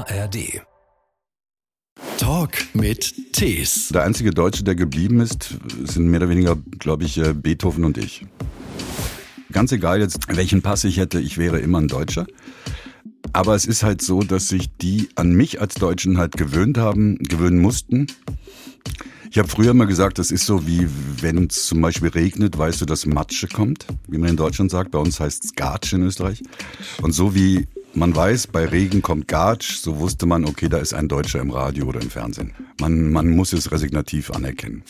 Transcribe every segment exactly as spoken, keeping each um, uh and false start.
A R D. Talk mit Tees. Der einzige Deutsche, der geblieben ist, sind mehr oder weniger, glaube ich, Beethoven und ich. Ganz egal jetzt, welchen Pass ich hätte, ich wäre immer ein Deutscher. Aber es ist halt so, dass sich die an mich als Deutschen halt gewöhnt haben, gewöhnen mussten. Ich habe früher immer gesagt, das ist so wie wenn es zum Beispiel regnet, weißt du, dass Matsche kommt, wie man in Deutschland sagt. Bei uns heißt es Gatsch in Österreich. Und so wie man weiß, bei Regen kommt Gatsch, so wusste man, okay, da ist ein Deutscher im Radio oder im Fernsehen. Man, man muss es resignativ anerkennen.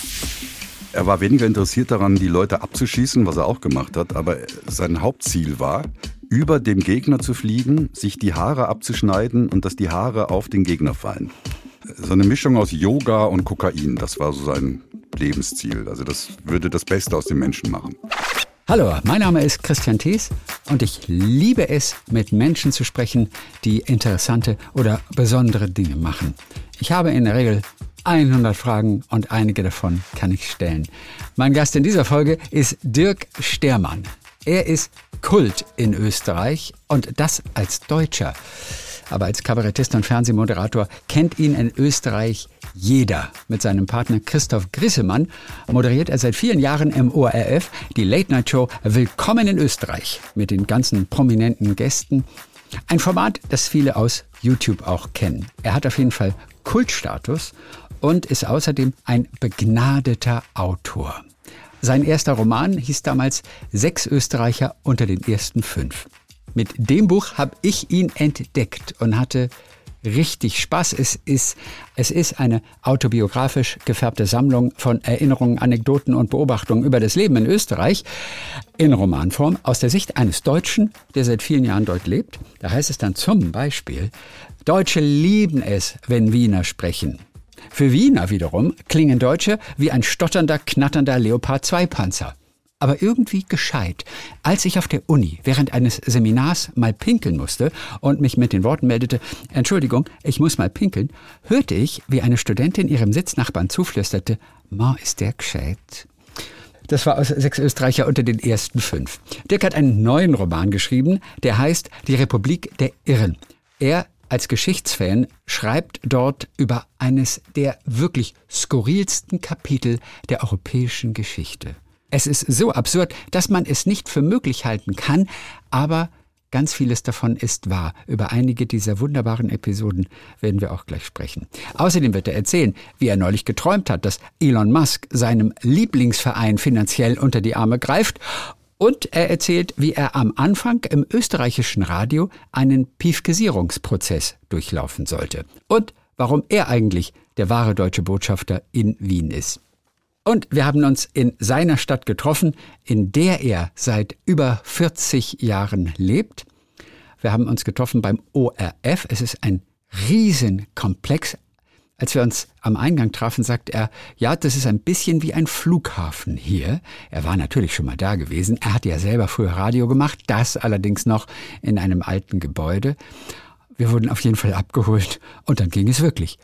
Er war weniger interessiert daran, die Leute abzuschießen, was er auch gemacht hat, aber sein Hauptziel war, über dem Gegner zu fliegen, sich die Haare abzuschneiden und dass die Haare auf den Gegner fallen. So eine Mischung aus Yoga und Kokain, das war so sein Lebensziel. Also das würde das Beste aus dem Menschen machen. Hallo, mein Name ist Christian Tees und ich liebe es, mit Menschen zu sprechen, die interessante oder besondere Dinge machen. Ich habe in der Regel hundert Fragen und einige davon kann ich stellen. Mein Gast in dieser Folge ist Dirk Stermann. Er ist Kult in Österreich und das als Deutscher. Aber als Kabarettist und Fernsehmoderator kennt ihn in Österreich jeder. Mit seinem Partner Christoph Grissemann moderiert er seit vielen Jahren im O R F die Late-Night-Show Willkommen in Österreich mit den ganzen prominenten Gästen. Ein Format, das viele aus YouTube auch kennen. Er hat auf jeden Fall Kultstatus und ist außerdem ein begnadeter Autor. Sein erster Roman hieß damals Sechs Österreicher unter den ersten fünf. Mit dem Buch habe ich ihn entdeckt und hatte richtig Spaß. Es ist, es ist eine autobiografisch gefärbte Sammlung von Erinnerungen, Anekdoten und Beobachtungen über das Leben in Österreich in Romanform aus der Sicht eines Deutschen, der seit vielen Jahren dort lebt. Da heißt es dann zum Beispiel, Deutsche lieben es, wenn Wiener sprechen. Für Wiener wiederum klingen Deutsche wie ein stotternder, knatternder Leopard zwei Panzer. Aber irgendwie gescheit. Als ich auf der Uni während eines Seminars mal pinkeln musste und mich mit den Worten meldete, Entschuldigung, ich muss mal pinkeln, hörte ich, wie eine Studentin ihrem Sitznachbarn zuflüsterte, Ma, ist der gescheit? Das war aus Sechs Österreicher unter den ersten fünf. Dirk hat einen neuen Roman geschrieben, der heißt Die Republik der Irren. Er als Geschichtsfan schreibt dort über eines der wirklich skurrilsten Kapitel der europäischen Geschichte. Es ist so absurd, dass man es nicht für möglich halten kann, aber ganz vieles davon ist wahr. Über einige dieser wunderbaren Episoden werden wir auch gleich sprechen. Außerdem wird er erzählen, wie er neulich geträumt hat, dass Elon Musk seinem Lieblingsverein finanziell unter die Arme greift. Und er erzählt, wie er am Anfang im österreichischen Radio einen Piefkesierungsprozess durchlaufen sollte. Und warum er eigentlich der wahre deutsche Botschafter in Wien ist. Und wir haben uns in seiner Stadt getroffen, in der er seit über vierzig Jahren lebt. Wir haben uns getroffen beim O R F. Es ist ein Riesenkomplex. Als wir uns am Eingang trafen, sagt er, ja, das ist ein bisschen wie ein Flughafen hier. Er war natürlich schon mal da gewesen. Er hatte ja selber früher Radio gemacht, das allerdings noch in einem alten Gebäude. Wir wurden auf jeden Fall abgeholt und dann ging es wirklich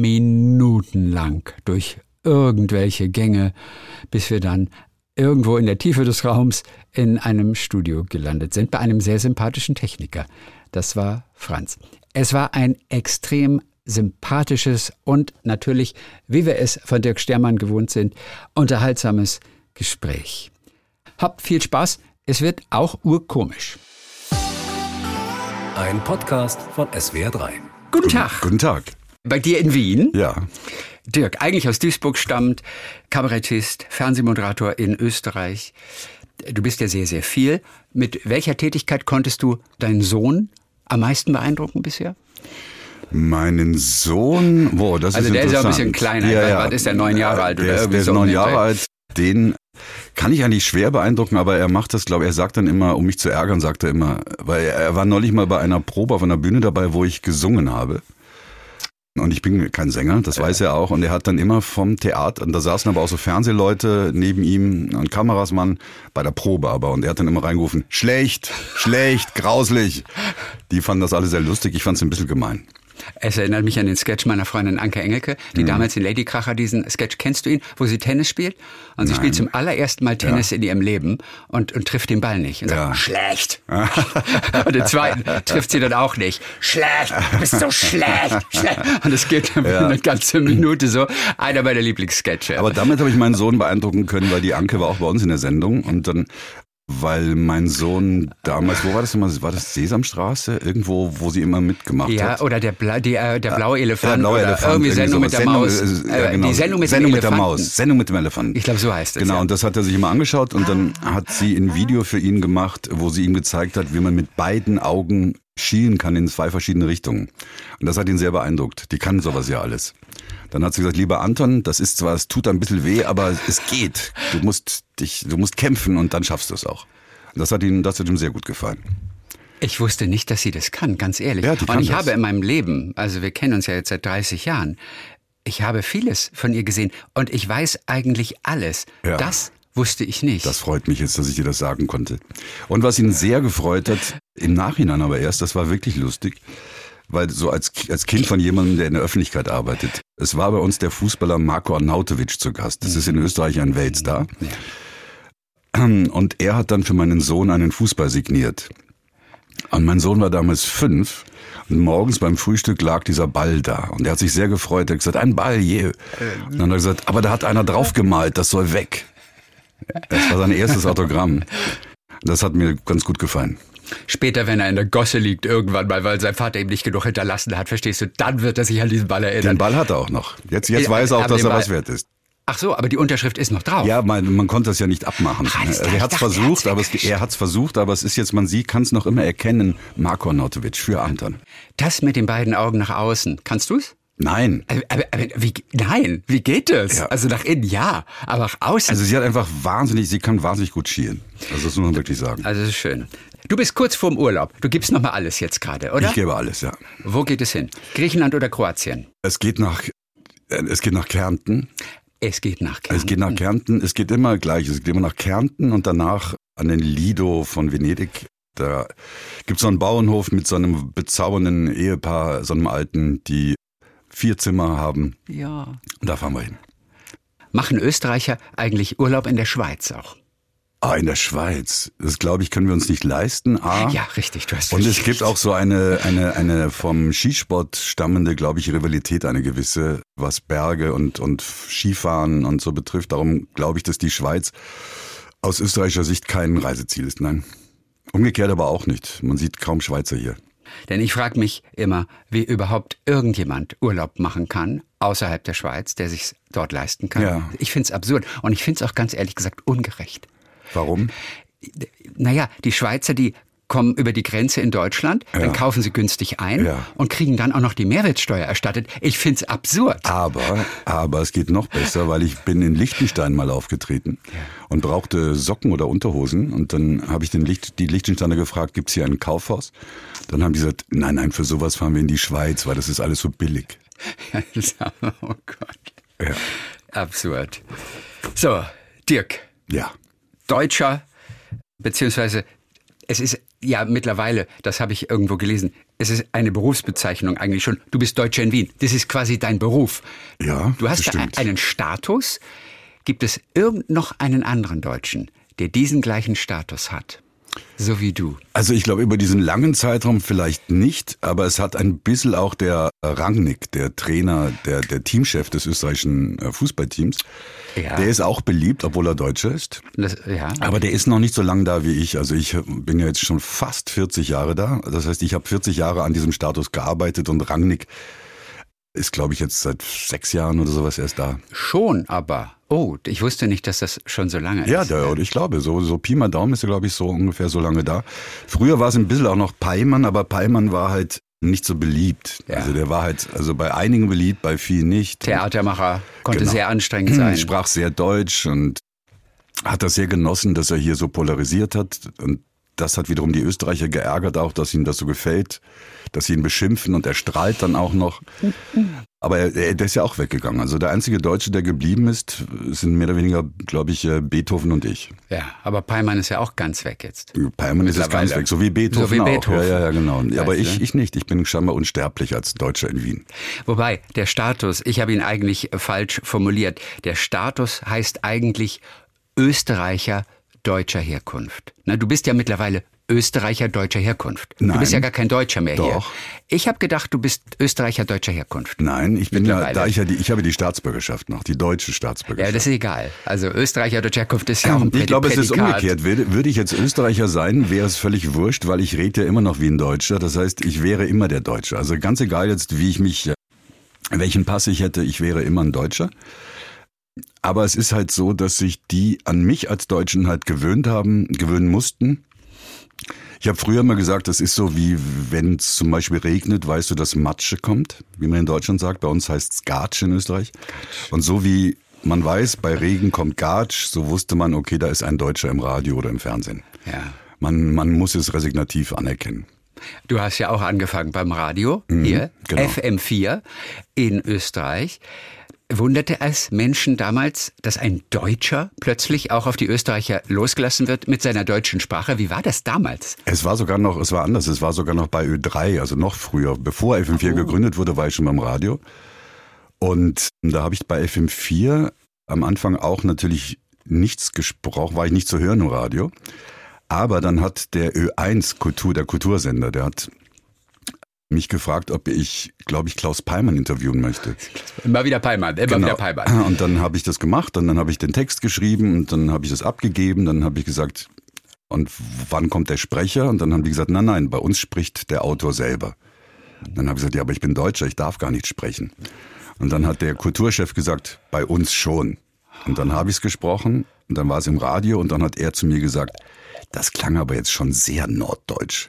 minutenlang durch irgendwelche Gänge, bis wir dann irgendwo in der Tiefe des Raums in einem Studio gelandet sind, bei einem sehr sympathischen Techniker. Das war Franz. Es war ein extrem sympathisches und natürlich, wie wir es von Dirk Stermann gewohnt sind, unterhaltsames Gespräch. Habt viel Spaß, es wird auch urkomisch. Ein Podcast von S W R drei. Guten Tag. Guten Tag. Bei dir in Wien? Ja. Dirk, eigentlich aus Duisburg stammt, Kabarettist, Fernsehmoderator in Österreich. Du bist ja sehr, sehr viel. Mit welcher Tätigkeit konntest du deinen Sohn am meisten beeindrucken bisher? Meinen Sohn, wow, das also ist interessant. Also der ist ja ein bisschen kleiner, ja, ja. ist der neun Jahre alt oder der ist, irgendwie der ist so. neun Jahre alt. Den kann ich eigentlich schwer beeindrucken, aber er macht das, glaube ich, er sagt dann immer, um mich zu ärgern, sagt er immer, weil er war neulich mal bei einer Probe auf einer Bühne dabei, wo ich gesungen habe. Und ich bin kein Sänger, das weiß er auch. Und er hat dann immer vom Theater, und da saßen aber auch so Fernsehleute neben ihm, ein Kamerasmann, bei der Probe aber. Und er hat dann immer reingerufen, schlecht, schlecht, grauslich. Die fanden das alle sehr lustig, ich fand es ein bisschen gemein. Es erinnert mich an den Sketch meiner Freundin Anke Engelke, die hm. damals in Ladykracher diesen Sketch, kennst du ihn, wo sie Tennis spielt? Und sie Nein. spielt zum allerersten Mal Tennis ja. in ihrem Leben und, und trifft den Ball nicht. Und sagt, ja. schlecht. Und den zweiten trifft sie dann auch nicht. Schlecht, du bist so schlecht, schlecht. Und es geht ja. eine ganze Minute so. Einer meiner Lieblingssketche. Aber damit habe ich meinen Sohn beeindrucken können, weil die Anke war auch bei uns in der Sendung und dann weil mein Sohn damals, wo war das immer, war das Sesamstraße? Irgendwo, wo sie immer mitgemacht ja, hat. Ja, oder der, Bla, die, äh, der blaue Elefant. Der blaue oder Elefant. Irgendwie Sendung mit der Sendung, Maus. Äh, genau. Die Sendung mit, Sendung dem mit der Maus. Sendung mit dem Elefanten. Ich glaube, so heißt es. Genau, ja. und das hat er sich immer angeschaut und dann hat sie ein Video für ihn gemacht, wo sie ihm gezeigt hat, wie man mit beiden Augen schielen kann in zwei verschiedene Richtungen. Und das hat ihn sehr beeindruckt. Die kann sowas ja alles. Dann hat sie gesagt, lieber Anton, das ist zwar, es tut ein bisschen weh, aber es geht. Du musst dich, du musst kämpfen und dann schaffst du es auch. Das hat ihm, das hat ihm sehr gut gefallen. Ich wusste nicht, dass sie das kann, ganz ehrlich. Ja, die kann und ich das. habe in meinem Leben, also wir kennen uns ja jetzt seit dreißig Jahren, ich habe vieles von ihr gesehen und ich weiß eigentlich alles. Ja. Das wusste ich nicht. Das freut mich jetzt, dass ich dir das sagen konnte. Und was ihn sehr gefreut hat, im Nachhinein aber erst, das war wirklich lustig, weil so als, als Kind von jemandem, der in der Öffentlichkeit arbeitet, es war bei uns der Fußballer Marko Arnautovic zu Gast. Das ist in Österreich ein Weltstar. Ja. Und er hat dann für meinen Sohn einen Fußball signiert. Und mein Sohn war damals fünf und morgens beim Frühstück lag dieser Ball da. Und er hat sich sehr gefreut. Er hat gesagt, ein Ball, je. Yeah. Und dann hat er gesagt, aber da hat einer draufgemalt, das soll weg. Das war sein erstes Autogramm. Das hat mir ganz gut gefallen. Später, wenn er in der Gosse liegt, irgendwann mal, weil sein Vater ihm nicht genug hinterlassen hat, verstehst du, dann wird er sich an diesen Ball erinnern. Den Ball hat er auch noch. Jetzt, jetzt weiß er auch, dass er was wert ist. Ach so, aber die Unterschrift ist noch drauf. Ja, man, man konnte das ja nicht abmachen. Ach, also er hat es versucht, aber es, er hat es versucht, aber es ist jetzt, man sieht, kann es noch immer erkennen, Marko Arnautovic für Anton. Das mit den beiden Augen nach außen, kannst du's? Nein. Aber, aber, aber wie, nein, wie geht das? Ja. Also nach innen ja, aber nach außen. Also sie hat einfach wahnsinnig, sie kann wahnsinnig gut schielen. Also das muss man wirklich sagen. Also das ist schön. Du bist kurz vorm Urlaub. Du gibst noch mal alles jetzt gerade, oder? Ich gebe alles, ja. Wo geht es hin? Griechenland oder Kroatien? Es geht nach, es geht nach Kärnten. Es geht nach Kärnten. Es geht nach Kärnten. Es geht immer gleich. Es geht immer nach Kärnten und danach an den Lido von Venedig. Da gibt es so einen Bauernhof mit so einem bezaubernden Ehepaar, so einem Alten, die vier Zimmer haben. Ja. Und da fahren wir hin. Machen Österreicher eigentlich Urlaub in der Schweiz auch? Ah, in der Schweiz. Das, glaube ich, können wir uns nicht leisten. A. Ja, richtig, du hast Und es recht. gibt auch so eine, eine, eine vom Skisport stammende, glaube ich, Rivalität, eine gewisse, was Berge und, und Skifahren und so betrifft. Darum glaube ich, dass die Schweiz aus österreichischer Sicht kein Reiseziel ist. Nein. Umgekehrt aber auch nicht. Man sieht kaum Schweizer hier. Denn ich frage mich immer, wie überhaupt irgendjemand Urlaub machen kann, außerhalb der Schweiz, der sich dort leisten kann. Ja. Ich finde es absurd und ich finde es auch ganz ehrlich gesagt ungerecht. Warum? Naja, die Schweizer, die kommen über die Grenze in Deutschland, Ja. dann kaufen sie günstig ein Ja. und kriegen dann auch noch die Mehrwertsteuer erstattet. Ich find's absurd. Aber, aber es geht noch besser, weil ich bin in Liechtenstein mal aufgetreten und brauchte Socken oder Unterhosen. Und dann habe ich den Licht, die Liechtensteiner gefragt, gibt's hier ein Kaufhaus? Dann haben die gesagt, nein, nein, für sowas fahren wir in die Schweiz, weil das ist alles so billig. Oh Gott. Ja. Absurd. So, Dirk. Ja. Deutscher, beziehungsweise es ist ja mittlerweile, das habe ich irgendwo gelesen, es ist eine Berufsbezeichnung eigentlich schon. Du bist Deutscher in Wien. Das ist quasi dein Beruf. Ja, Du hast das da stimmt. einen Status. Gibt es irgend noch einen anderen Deutschen, der diesen gleichen Status hat? So wie du. Also ich glaube, über diesen langen Zeitraum vielleicht nicht, aber es hat ein bisschen auch der Rangnick, der Trainer, der, der Teamchef des österreichischen äh, Fußballteams, Ja. der ist auch beliebt, obwohl er Deutscher ist. Das, ja. Aber der ist noch nicht so lang da wie ich. Also ich bin ja jetzt schon fast vierzig Jahre da. Das heißt, ich habe vierzig Jahre an diesem Status gearbeitet und Rangnick ist, glaube ich, jetzt seit sechs Jahren oder sowas erst da. Schon, aber. Oh, ich wusste nicht, dass das schon so lange Ja, ist. der, oder ich glaube, so, so Pi mal Daumen ist er, glaube ich, so ungefähr so lange da. Früher war es ein bisschen auch noch Peimann, aber Peimann war halt nicht so beliebt. Ja. Also der war halt, also bei einigen beliebt, bei vielen nicht. Theatermacher, konnte Genau. sehr anstrengend sein. Sprach sehr deutsch und hat das sehr genossen, dass er hier so polarisiert hat. Und das hat wiederum die Österreicher geärgert auch, dass ihnen das so gefällt, dass sie ihn beschimpfen und er strahlt dann auch noch. Aber er, er, der ist ja auch weggegangen. Also der einzige Deutsche, der geblieben ist, sind mehr oder weniger, glaube ich, Beethoven und ich. Ja, aber Peimann ist ja auch ganz weg jetzt. Peimann ist jetzt ganz weg, so wie Beethoven, so wie auch. Beethoven. Ja, ja, ja, genau. Weißt aber ich, du? ich nicht. Ich bin scheinbar unsterblich als Deutscher in Wien. Wobei, der Status, ich habe ihn eigentlich falsch formuliert. Der Status heißt eigentlich Österreicher deutscher Herkunft. Na, du bist ja mittlerweile Österreicher deutscher Herkunft. Nein. Du bist ja gar kein Deutscher mehr Doch. hier. Ich habe gedacht, du bist Österreicher deutscher Herkunft. Nein, ich bin ja, Mittlerweile. da ich ja die, ich habe die Staatsbürgerschaft noch, die deutsche Staatsbürgerschaft. Ja, das ist egal. Also Österreicher deutscher Herkunft ist ja auch ein Prädikat. Ich glaube, es ist umgekehrt. Würde, würde ich jetzt Österreicher sein, wäre es völlig wurscht, weil ich rede ja immer noch wie ein Deutscher. Das heißt, ich wäre immer der Deutsche. Also ganz egal jetzt, wie ich mich, welchen Pass ich hätte, ich wäre immer ein Deutscher. Aber es ist halt so, dass sich die an mich als Deutschen halt gewöhnt haben, gewöhnen mussten. Ich habe früher immer gesagt, das ist so wie, wenn es zum Beispiel regnet, weißt du, dass Matsche kommt, wie man in Deutschland sagt. Bei uns heißt es Gatsch in Österreich. Und so wie man weiß, bei Regen kommt Gatsch, so wusste man, okay, da ist ein Deutscher im Radio oder im Fernsehen. Ja. Man, man muss es resignativ anerkennen. Du hast ja auch angefangen beim Radio, Mhm, hier, genau. F M vier in Österreich. Wunderte es Menschen damals, dass ein Deutscher plötzlich auch auf die Österreicher losgelassen wird mit seiner deutschen Sprache? Wie war das damals? Es war sogar noch, es war anders, es war sogar noch bei Ö drei, also noch früher. Bevor F M vier oh. gegründet wurde, war ich schon beim Radio. Und da habe ich bei F M vier am Anfang auch natürlich nichts gesprochen, war ich nicht zu hören im Radio. Aber dann hat der Ö eins Kultur, der Kultursender, der hat mich gefragt, ob ich, glaube ich, Klaus Peimann interviewen möchte. Immer wieder Peimann, immer genau. wieder Peimann. Und dann habe ich das gemacht und dann habe ich den Text geschrieben und dann habe ich das abgegeben. Dann habe ich gesagt, und wann kommt der Sprecher? Und dann haben die gesagt, nein, nein, bei uns spricht der Autor selber. Dann habe ich gesagt, ja, aber ich bin Deutscher, ich darf gar nicht sprechen. Und dann hat der Kulturchef gesagt, bei uns schon. Und dann habe ich es gesprochen und dann war es im Radio und dann hat er zu mir gesagt, das klang aber jetzt schon sehr norddeutsch.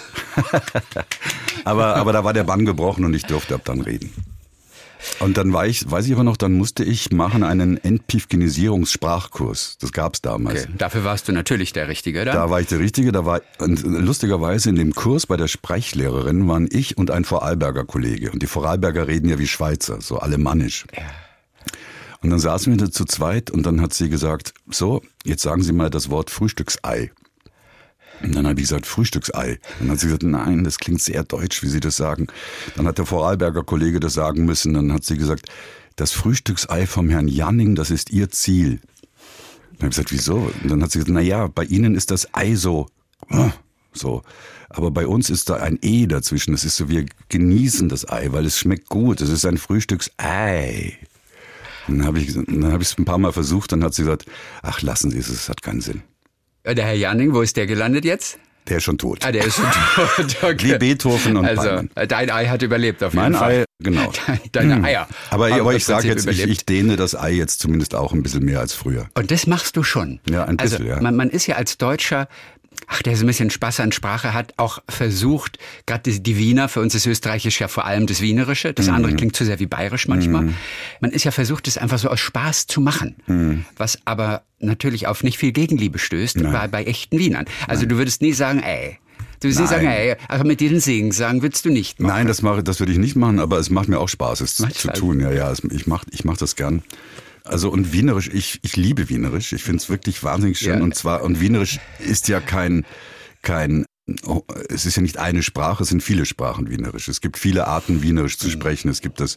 aber, aber da war der Bann gebrochen und ich durfte ab dann reden. Und dann war ich, weiß ich aber noch, dann musste ich machen einen Entpifkenisierungssprachkurs. Das gab's damals. Okay, dafür warst du natürlich der Richtige, oder? Da war ich der Richtige. Da war, und lustigerweise in dem Kurs bei der Sprechlehrerin waren ich und ein Vorarlberger Kollege. Und die Vorarlberger reden ja wie Schweizer, so alemannisch. Ja. Und dann saßen wir da zu zweit und dann hat sie gesagt, so, jetzt sagen Sie mal das Wort Frühstücksei. Und dann habe ich gesagt, Frühstücksei. Und dann hat sie gesagt, nein, das klingt sehr deutsch, wie Sie das sagen. Dann hat der Vorarlberger Kollege das sagen müssen. Dann hat sie gesagt, das Frühstücksei vom Herrn Janning, das ist Ihr Ziel. Dann habe ich gesagt, wieso? Und dann hat sie gesagt, na ja, bei Ihnen ist das Ei so, so. Aber bei uns ist da ein E dazwischen. Das ist so, wir genießen das Ei, weil es schmeckt gut. Es ist ein Frühstücksei. Und dann habe ich, dann habe ich es ein paar Mal versucht. Dann hat sie gesagt, ach, lassen Sie es, es hat keinen Sinn. Der Herr Janning, wo ist der gelandet jetzt? Der ist schon tot. Ah, der ist schon tot. Okay. Wie Beethoven und Also, Peimann. dein Ei hat überlebt auf jeden Mein Fall. Ei, genau. Deine Eier. Aber, haben aber im ich sage Prinzip jetzt, ich, überlebt. ich dehne das Ei jetzt zumindest auch ein bisschen mehr als früher. Und das machst du schon. Ja, ein bisschen, also, ja. Man, man ist ja als Deutscher, ach, der so ein bisschen Spaß an Sprache hat, auch versucht, gerade die, die Wiener, für uns ist Österreichisch ja vor allem das Wienerische, das andere klingt zu sehr wie Bayerisch manchmal. Mhm. Man ist ja versucht, das einfach so aus Spaß zu machen, Mhm. was aber natürlich auf nicht viel Gegenliebe stößt bei, bei echten Wienern. Also du würdest nie sagen, ey. Du würdest nie Nein. sagen, ey, aber mit diesen Singen sagen würdest du nicht machen. Nein, das mache, das würde ich nicht machen, aber es macht mir auch Spaß, es Macht zu Spaß. tun. Ja, ja, es, ich mache ich mach das gern. Also und Wienerisch, ich, ich liebe Wienerisch. Ich finde es wirklich wahnsinnig schön. Ja. Und zwar, und Wienerisch ist ja kein, kein, oh, es ist ja nicht eine Sprache, es sind viele Sprachen Wienerisch. Es gibt viele Arten, Wienerisch zu sprechen. Es gibt das,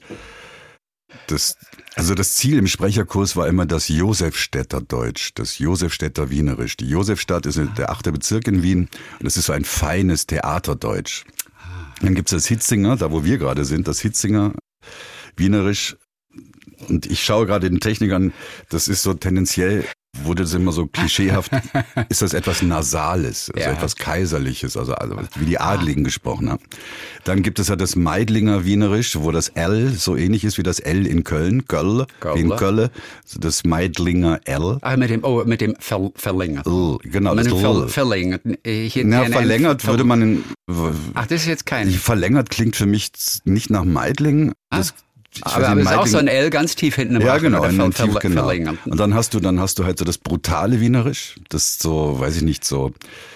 das, also das Ziel im Sprecherkurs war immer das Josefstädter Deutsch, das Josefstädter Wienerisch. Die Josefstadt ist der achte Bezirk in Wien und das ist so ein feines Theaterdeutsch. Dann gibt's das Hitzinger, da wo wir gerade sind, das Hitzinger Wienerisch. Und ich schaue gerade den Technik an, das ist so tendenziell, wurde das immer so klischeehaft, ist das etwas Nasales, also Ja. etwas Kaiserliches, also, also wie die Adligen gesprochen haben. Dann gibt es ja das Meidlinger Wienerisch, wo das L so ähnlich ist wie das L in Köln, Göll, wie in Köln, das Meidlinger L. Ah, mit dem, oh, mit dem Ver, Verlängert. L, genau, Mit das dem Ver, L. Verlängert. Äh, hier- Na, nein, nein, verlängert Ver- würde man in, Ach, das ist jetzt kein. verlängert klingt für mich nicht nach Meidling. Das, ich weiß Aber, aber nicht, es ist auch Meidling- so ein L ganz tief hinten im Ja, Rachen, genau, oder in Ver, den Tief, Ver, genau. Verlängert. Und dann hast du, dann hast du halt so das brutale Wienerisch, das so, weiß ich nicht, so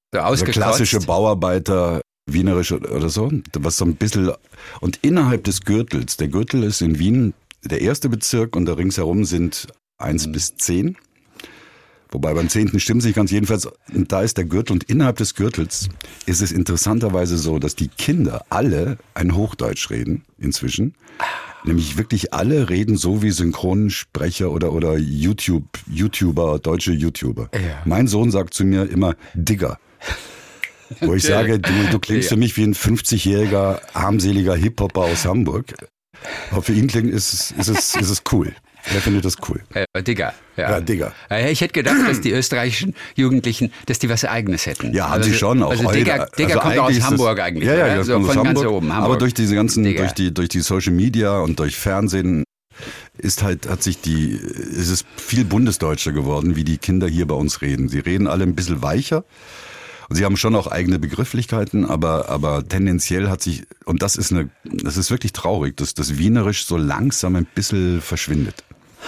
So also klassische Bauarbeiter, wienerisch oder so, was so ein bisschen, und innerhalb des Gürtels, der Gürtel ist in Wien der erste Bezirk und da ringsherum sind eins mhm. bis zehn. Wobei beim zehnten stimmt es nicht ganz, jedenfalls, da ist der Gürtel und innerhalb des Gürtels ist es interessanterweise so, dass die Kinder alle ein Hochdeutsch reden inzwischen. Nämlich wirklich alle reden so wie Synchronsprecher oder, oder YouTube, YouTuber, deutsche YouTuber. Ja. Mein Sohn sagt zu mir immer Digger. Wo ich sage, du, du klingst ja. für mich wie ein fünfzigjähriger, armseliger Hip-Hopper aus Hamburg. Aber für ihn klingt, ist, ist, es, ist es cool. Er findet das cool. Äh, Digger. Ja. ja, Digger. Ich hätte gedacht, dass die österreichischen Jugendlichen, dass die was Eigenes hätten. Ja, haben also, sie schon. Auch also heute. Digger, Digger also kommt aus Hamburg das, eigentlich. Ja, ja, das so kommt von aus ganz Hamburg. oben. Hamburg. Aber durch diese ganzen, Digger. durch die, durch die Social Media und durch Fernsehen ist halt, hat sich die, ist es viel bundesdeutscher geworden, wie die Kinder hier bei uns reden. Sie reden alle ein bisschen weicher. Und sie haben schon auch eigene Begrifflichkeiten, aber, aber tendenziell hat sich, und das ist eine, das ist wirklich traurig, dass das Wienerisch so langsam ein bisschen verschwindet.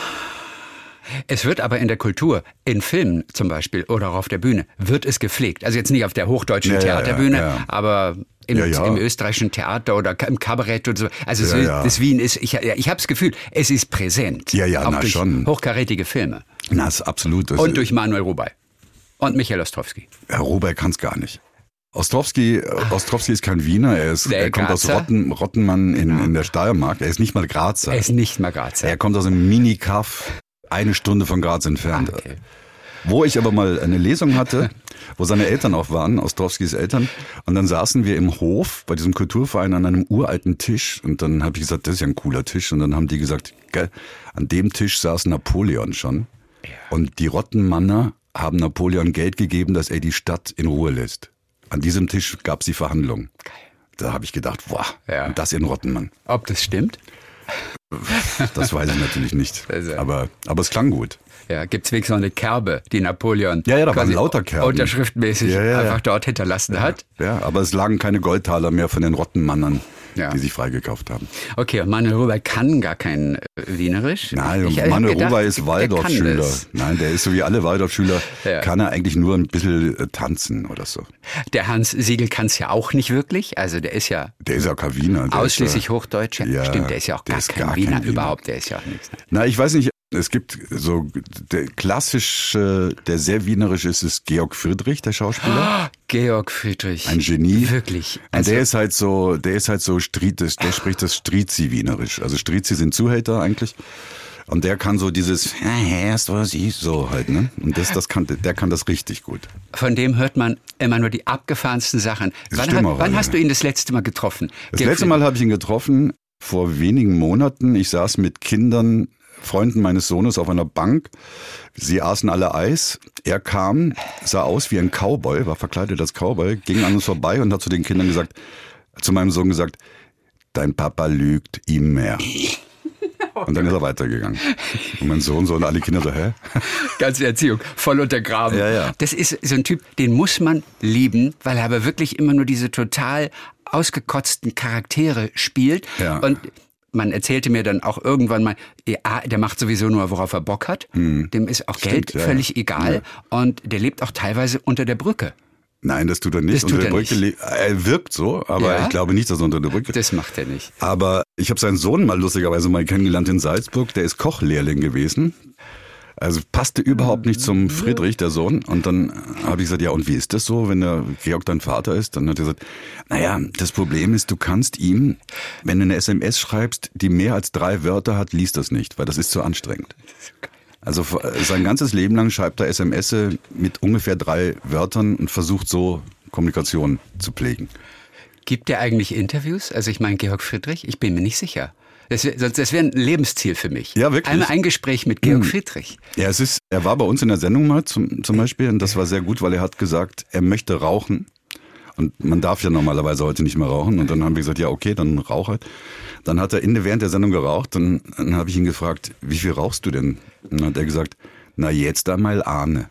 Es wird aber in der Kultur, in Filmen zum Beispiel oder auch auf der Bühne, wird es gepflegt. Also jetzt nicht auf der hochdeutschen ja, Theaterbühne, ja, ja. aber im, ja, ja. im österreichischen Theater oder im Kabarett und so. Also ja, ja. das Wien ist, ich, ich habe das Gefühl, es ist präsent. Ja, ja, auch na durch schon. hochkarätige Filme. Na, ist absolut. Das und durch Manuel Rubey. Und Michael Ostrowski. Herr Rubey kann es gar nicht. Ostrowski, Ostrowski ist kein Wiener, er, ist, er kommt aus Rotten, Rottenmann in, genau. in der Steiermark. Er ist nicht mal Grazer. Er ist nicht mal Grazer. Er kommt aus einem Mini-Kaff, eine Stunde von Graz entfernt. Okay. Wo ich aber mal eine Lesung hatte, wo seine Eltern auch waren, Ostrowskis Eltern, und dann saßen wir im Hof bei diesem Kulturverein an einem uralten Tisch und dann habe ich gesagt, das ist ja ein cooler Tisch und dann haben die gesagt, geil, an dem Tisch saß Napoleon schon ja. und die Rottenmanner haben Napoleon Geld gegeben, dass er die Stadt in Ruhe lässt. An diesem Tisch gab es die Verhandlung. Geil. Da habe ich gedacht, boah, ja. das in Rottenmann. Ob das stimmt? Das weiß ich natürlich nicht, also. aber, aber es klang gut. Ja, gibt's wirklich so eine Kerbe, die Napoleon ja, ja, da waren lauter Kerben. unterschriftmäßig ja, ja, einfach dort hinterlassen ja, hat? Ja, aber es lagen keine Goldtaler mehr von den Rottenmannern, ja. die sich freigekauft haben. Okay, und Manuel Rubey kann gar kein äh, Wienerisch? Nein, ich, Manuel gedacht, Rubey ist Waldorfschüler. Nein, der ist so wie alle Waldorfschüler, ja. kann er eigentlich nur ein bisschen äh, tanzen oder so. Der Hans Siegel kann es ja auch nicht wirklich, also der ist ja... Der ist ja kein Wiener. Ausschließlich ja, Hochdeutsch. Ja, stimmt, der ist ja auch gar, kein, gar Wiener, kein Wiener überhaupt, der ist ja auch nichts. Ne? Na, ich weiß nicht... Es gibt so, der klassische, der sehr wienerisch ist, ist Georg Friedrich, der Schauspieler. Oh, Georg Friedrich. Ein Genie. Wirklich. Also, und der ist halt so, der ist halt so, Striz, der spricht das Strizi-Wienerisch. Also Strizi sind Zuhälter eigentlich. Und der kann so dieses, ja, erst was ich, so halt, ne? Und das, das kann, der kann das richtig gut. Von dem hört man immer nur die abgefahrensten Sachen. Das wann hat, auch, wann ja. hast du ihn das letzte Mal getroffen? Das Georg letzte Mal habe ich ihn getroffen, vor wenigen Monaten. Ich saß mit Kindern, Freunden meines Sohnes auf einer Bank. Sie aßen alle Eis. Er kam, sah aus wie ein Cowboy, war verkleidet als Cowboy, ging an uns vorbei und hat zu den Kindern gesagt, zu meinem Sohn gesagt, dein Papa lügt immer. Und dann ist er weitergegangen. Und mein Sohn so und alle Kinder so, hä? Ganze Erziehung, voll untergraben. Ja, ja. Das ist so ein Typ, den muss man lieben, weil er aber wirklich immer nur diese total ausgekotzten Charaktere spielt. Ja. Und man erzählte mir dann auch irgendwann mal, ja, der macht sowieso nur, worauf er Bock hat. Hm. Dem ist auch Stimmt, Geld ja, völlig egal. Ja. Und der lebt auch teilweise unter der Brücke. Nein, das tut er nicht. Das tut unter der er Brücke nicht. Er wirkt so, aber Ja? ich glaube nicht, dass er unter der Brücke. Das macht er nicht. Aber ich habe seinen Sohn mal lustigerweise mal kennengelernt in Salzburg. Der ist Kochlehrling gewesen. Also passte überhaupt nicht zum Friedrich, der Sohn. Und dann habe ich gesagt, ja, und wie ist das so, wenn der Georg dein Vater ist? Dann hat er gesagt, naja, das Problem ist, du kannst ihm, wenn du eine S M S schreibst, die mehr als drei Wörter hat, liest das nicht, weil das ist zu anstrengend. Also sein ganzes Leben lang schreibt er S M S mit ungefähr drei Wörtern und versucht so Kommunikation zu pflegen. Gibt der eigentlich Interviews? Also ich meine Georg Friedrich, ich bin mir nicht sicher. Das wäre das wär ein Lebensziel für mich. Ja, wirklich. Einmal ein Gespräch mit Georg Friedrich. Ja, es ist, er war bei uns in der Sendung mal zum, zum Beispiel und das war sehr gut, weil er hat gesagt, er möchte rauchen. Und man darf ja normalerweise heute nicht mehr rauchen. Und dann haben wir gesagt, ja okay, dann rauch halt. Dann hat er in, während der Sendung geraucht und dann habe ich ihn gefragt, wie viel rauchst du denn? Und dann hat er gesagt, na jetzt einmal Ahne.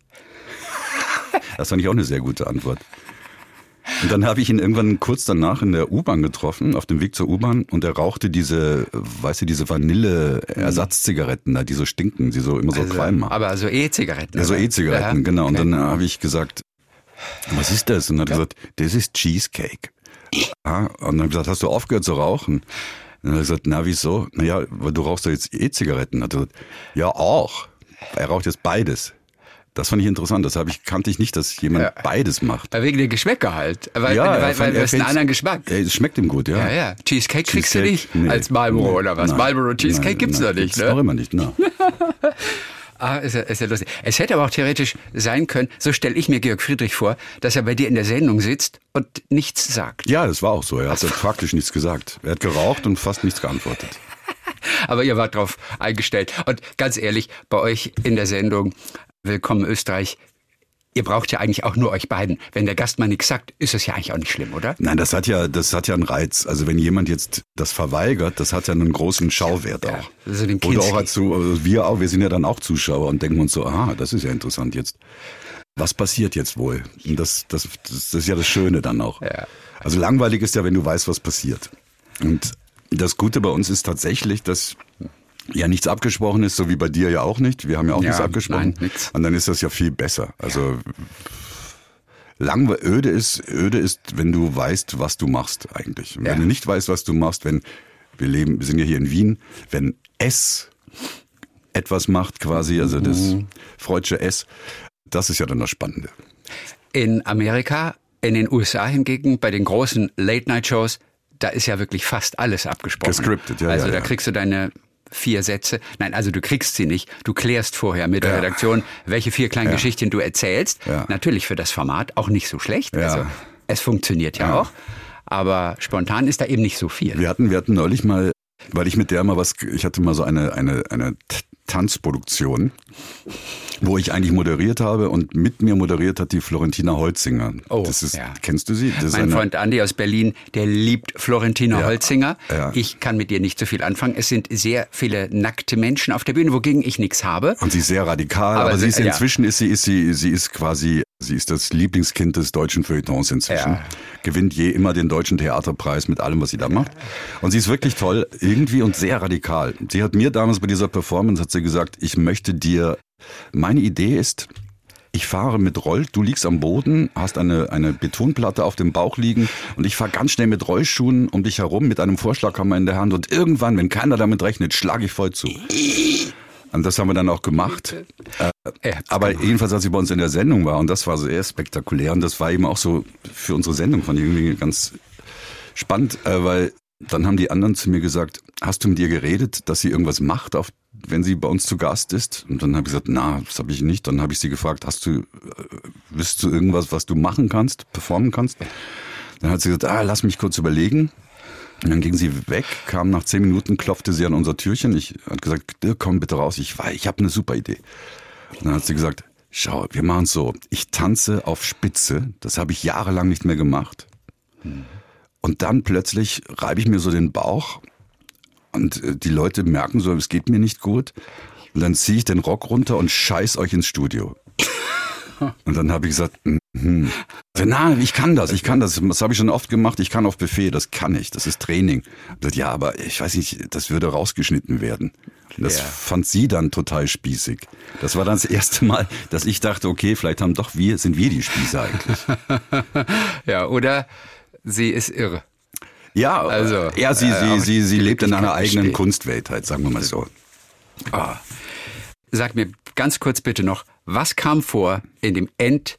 Das fand ich auch eine sehr gute Antwort. Und dann habe ich ihn irgendwann kurz danach in der U-Bahn getroffen, auf dem Weg zur U-Bahn, und er rauchte diese, weißt du, diese Vanille-Ersatzzigaretten da, die so stinken, die so immer so also, Qualm machen. Aber so E-Zigaretten. Ja, so E-Zigaretten, ja, genau. okay. Und dann habe ich gesagt, was ist das? Und dann hat er gesagt, das ist Cheesecake. Ja, und dann habe ich gesagt, hast du aufgehört zu rauchen? Und dann hat er gesagt, na wieso? Naja, weil du rauchst doch jetzt E-Zigaretten. Hat er gesagt, ja auch. Er raucht jetzt beides. Das fand ich interessant. Das habe ich, kannte ich nicht, dass jemand ja. beides macht. Wegen der Geschmäcker halt. Weil, ja, weil, weil es einen anderen Geschmack. Es schmeckt ihm gut, ja. Ja, ja. Cheesecake kriegst Cheesecake, du nicht nee, als Marlboro nee, oder was? Nein, Marlboro Cheesecake nein, gibt's nein, noch nicht, gibt's ne? noch immer nicht, ne? Ah, ist ja, ist ja lustig. Es hätte aber auch theoretisch sein können, so stelle ich mir Georg Friedrich vor, dass er bei dir in der Sendung sitzt und nichts sagt. Ja, das war auch so. Er hat praktisch nichts gesagt. Er hat geraucht und fast nichts geantwortet. Aber ihr wart drauf eingestellt. Und ganz ehrlich, bei euch in der Sendung Willkommen Österreich, ihr braucht ja eigentlich auch nur euch beiden. Wenn der Gast mal nichts sagt, ist das ja eigentlich auch nicht schlimm, oder? Nein, das hat ja, das hat ja einen Reiz. Also wenn jemand jetzt das verweigert, das hat ja einen großen Schauwert ja, auch. Also den Oder auch als also wir auch, wir sind ja dann auch Zuschauer und denken uns so, aha, das ist ja interessant jetzt. Was passiert jetzt wohl? Und das, das, das, das ist ja das Schöne dann auch. Ja. Also langweilig ist ja, wenn du weißt, was passiert. Und das Gute bei uns ist tatsächlich, dass ja nichts abgesprochen ist, so wie bei dir ja auch nicht. Wir haben ja auch ja, nichts abgesprochen. Nein, nichts. Und dann ist das ja viel besser. Also lang, öde ist, öde ist, wenn du weißt, was du machst eigentlich. Und ja. wenn du nicht weißt, was du machst, wenn wir leben, wir sind ja hier in Wien, wenn es etwas macht quasi, also das mhm. Freudsche S, das ist ja dann das Spannende. In Amerika, in den U S A hingegen, bei den großen Late-Night-Shows, da ist ja wirklich fast alles abgesprochen. Gescriptet, ja. Also ja, da ja. kriegst du deine vier Sätze. Nein, also du kriegst sie nicht. Du klärst vorher mit der ja. Redaktion, welche vier kleinen ja. Geschichten du erzählst. Ja. Natürlich für das Format auch nicht so schlecht. Ja. Also es funktioniert ja, ja auch. Aber spontan ist da eben nicht so viel. Wir hatten, wir hatten neulich mal, weil ich mit der mal was, ich hatte mal so eine, eine, eine Tanzproduktion, wo ich eigentlich moderiert habe und mit mir moderiert hat die Florentina Holzinger. Oh, das ist, ja. Kennst du sie? Das mein eine, Freund Andi aus Berlin, der liebt Florentina ja, Holzinger. Ja. Ich kann mit ihr nicht so viel anfangen. Es sind sehr viele nackte Menschen auf der Bühne, wogegen ich nichts habe. Und sie ist sehr radikal, aber, aber sie ist ja. inzwischen ist sie, ist sie, sie ist quasi, sie ist das Lieblingskind des deutschen Feuilletons inzwischen. Ja. Gewinnt je immer den deutschen Theaterpreis mit allem, was sie da macht. Und sie ist wirklich toll, irgendwie und sehr radikal. Sie hat mir damals bei dieser Performance hat sie gesagt, ich möchte dir, meine Idee ist, ich fahre mit Roll, du liegst am Boden, hast eine, eine Betonplatte auf dem Bauch liegen und ich fahre ganz schnell mit Rollschuhen um dich herum mit einem Vorschlaghammer in der Hand und irgendwann, wenn keiner damit rechnet, schlage ich voll zu. Und das haben wir dann auch gemacht. Äh, aber gemacht. Jedenfalls, als sie bei uns in der Sendung war, und das war sehr spektakulär, und das war eben auch so für unsere Sendung, fand ich irgendwie ganz spannend, äh, weil dann haben die anderen zu mir gesagt, hast du mit ihr geredet, dass sie irgendwas macht, auf, wenn sie bei uns zu Gast ist? Und dann habe ich gesagt, na, das habe ich nicht. Dann habe ich sie gefragt, hast du, äh, wisst du irgendwas, was du machen kannst, performen kannst? Dann hat sie gesagt, ah, lass mich kurz überlegen. Und dann ging sie weg, kam nach zehn Minuten, klopfte sie an unser Türchen. Ich hat gesagt, Dirk, komm bitte raus, ich weiß, ich habe eine super Idee. Und dann hat sie gesagt, schau, wir machen es so, ich tanze auf Spitze, das habe ich jahrelang nicht mehr gemacht. Hm. Und dann plötzlich reibe ich mir so den Bauch und die Leute merken so, es geht mir nicht gut. Und dann ziehe ich den Rock runter und scheiß euch ins Studio. Und dann habe ich gesagt, hm. na, ich kann das, ich kann das, das habe ich schon oft gemacht, ich kann auf Buffet, das kann ich, das ist Training. Und gesagt, ja, aber ich weiß nicht, das würde rausgeschnitten werden. Und das ja. fand sie dann total spießig. Das war dann das erste Mal, dass ich dachte, okay, vielleicht haben doch wir, sind wir die Spießer eigentlich. Ja, oder sie ist irre. Ja, also, ja sie, äh, sie, sie, sie lebt in einer eigenen verstehen. Kunstwelt halt, sagen wir mal so. Ah. Sag mir ganz kurz bitte noch, was kam vor in dem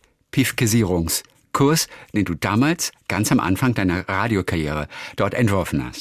Entpifkesierungskurs, den du damals ganz am Anfang deiner Radiokarriere dort entworfen hast?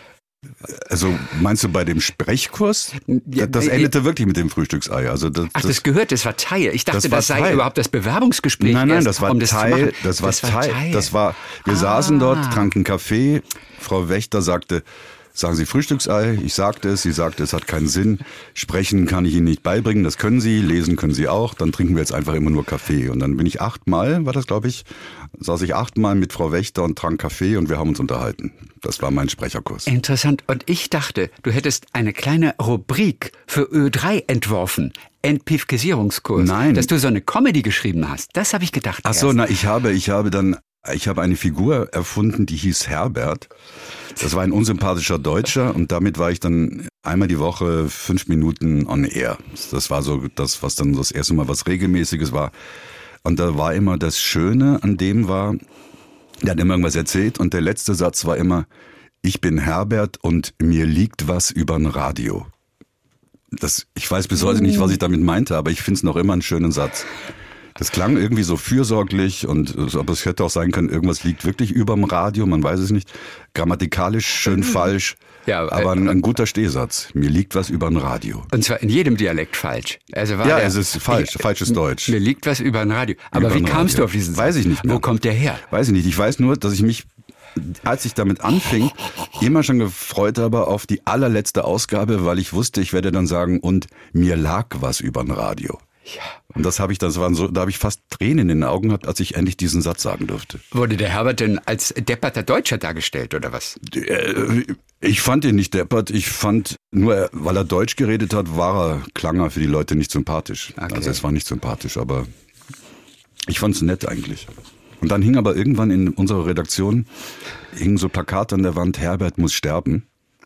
Also meinst du bei dem Sprechkurs? Das endete wirklich mit dem Frühstücksei. Also das, Ach, das gehört, das war Teil. Ich dachte, das, das sei Teil. überhaupt das Bewerbungsgespräch. Nein, nein, erst, das war um das Teil. Zu machen. Das war das Teil. War Teil. Das war. Wir ah. saßen dort, tranken Kaffee. Frau Wächter sagte, sagen Sie Frühstücksei? Ich sagte es, sie sagte, es hat keinen Sinn. Sprechen kann ich Ihnen nicht beibringen, das können Sie, lesen können Sie auch. Dann trinken wir jetzt einfach immer nur Kaffee. Und dann bin ich achtmal, war das glaube ich, saß ich achtmal mit Frau Wächter und trank Kaffee und wir haben uns unterhalten. Das war mein Sprecherkurs. Interessant. Und ich dachte, du hättest eine kleine Rubrik für Ö drei entworfen. Entpifkesierungskurs. Nein. Dass du so eine Comedy geschrieben hast. Das habe ich gedacht. Ach so, na, ich habe, ich habe dann, ich habe eine Figur erfunden, die hieß Herbert. Das war ein unsympathischer Deutscher und damit war ich dann einmal die Woche fünf Minuten on air. Das war so das, was dann das erste Mal was Regelmäßiges war. Und da war immer das Schöne an dem war, der hat immer irgendwas erzählt und der letzte Satz war immer, ich bin Herbert und mir liegt was übern Radio. Das, ich weiß bis heute nicht, was ich damit meinte, aber ich finde es noch immer einen schönen Satz. Das klang irgendwie so fürsorglich und aber es hätte auch sein können, irgendwas liegt wirklich überm Radio, man weiß es nicht. Grammatikalisch schön falsch, ja, aber ein, ein guter Stehsatz. Mir liegt was übern Radio. Und zwar in jedem Dialekt falsch. Also war ja, der, es ist falsch, ich, falsches Deutsch. Mir liegt was übern Radio. Aber übern wie kamst Radio. Du auf diesen Satz? Weiß ich nicht mehr. Wo kommt der her? Weiß ich nicht. Ich weiß nur, dass ich mich, als ich damit anfing, immer schon gefreut habe auf die allerletzte Ausgabe, weil ich wusste, ich werde dann sagen, und mir lag was übern Radio. Ja. Und das habe ich, das waren so, da habe ich fast Tränen in den Augen gehabt, als ich endlich diesen Satz sagen durfte. Wurde der Herbert denn als depperter Deutscher dargestellt oder was? Ich fand ihn nicht deppert. Ich fand nur, weil er Deutsch geredet hat, war er, klang er für die Leute nicht sympathisch. Okay. Also es war nicht sympathisch, aber ich fand es nett eigentlich. Und dann hing aber irgendwann in unserer Redaktion hingen so Plakate an der Wand: Herbert muss sterben.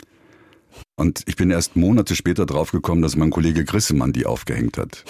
Und ich bin erst Monate später draufgekommen, dass mein Kollege Grissemann die aufgehängt hat.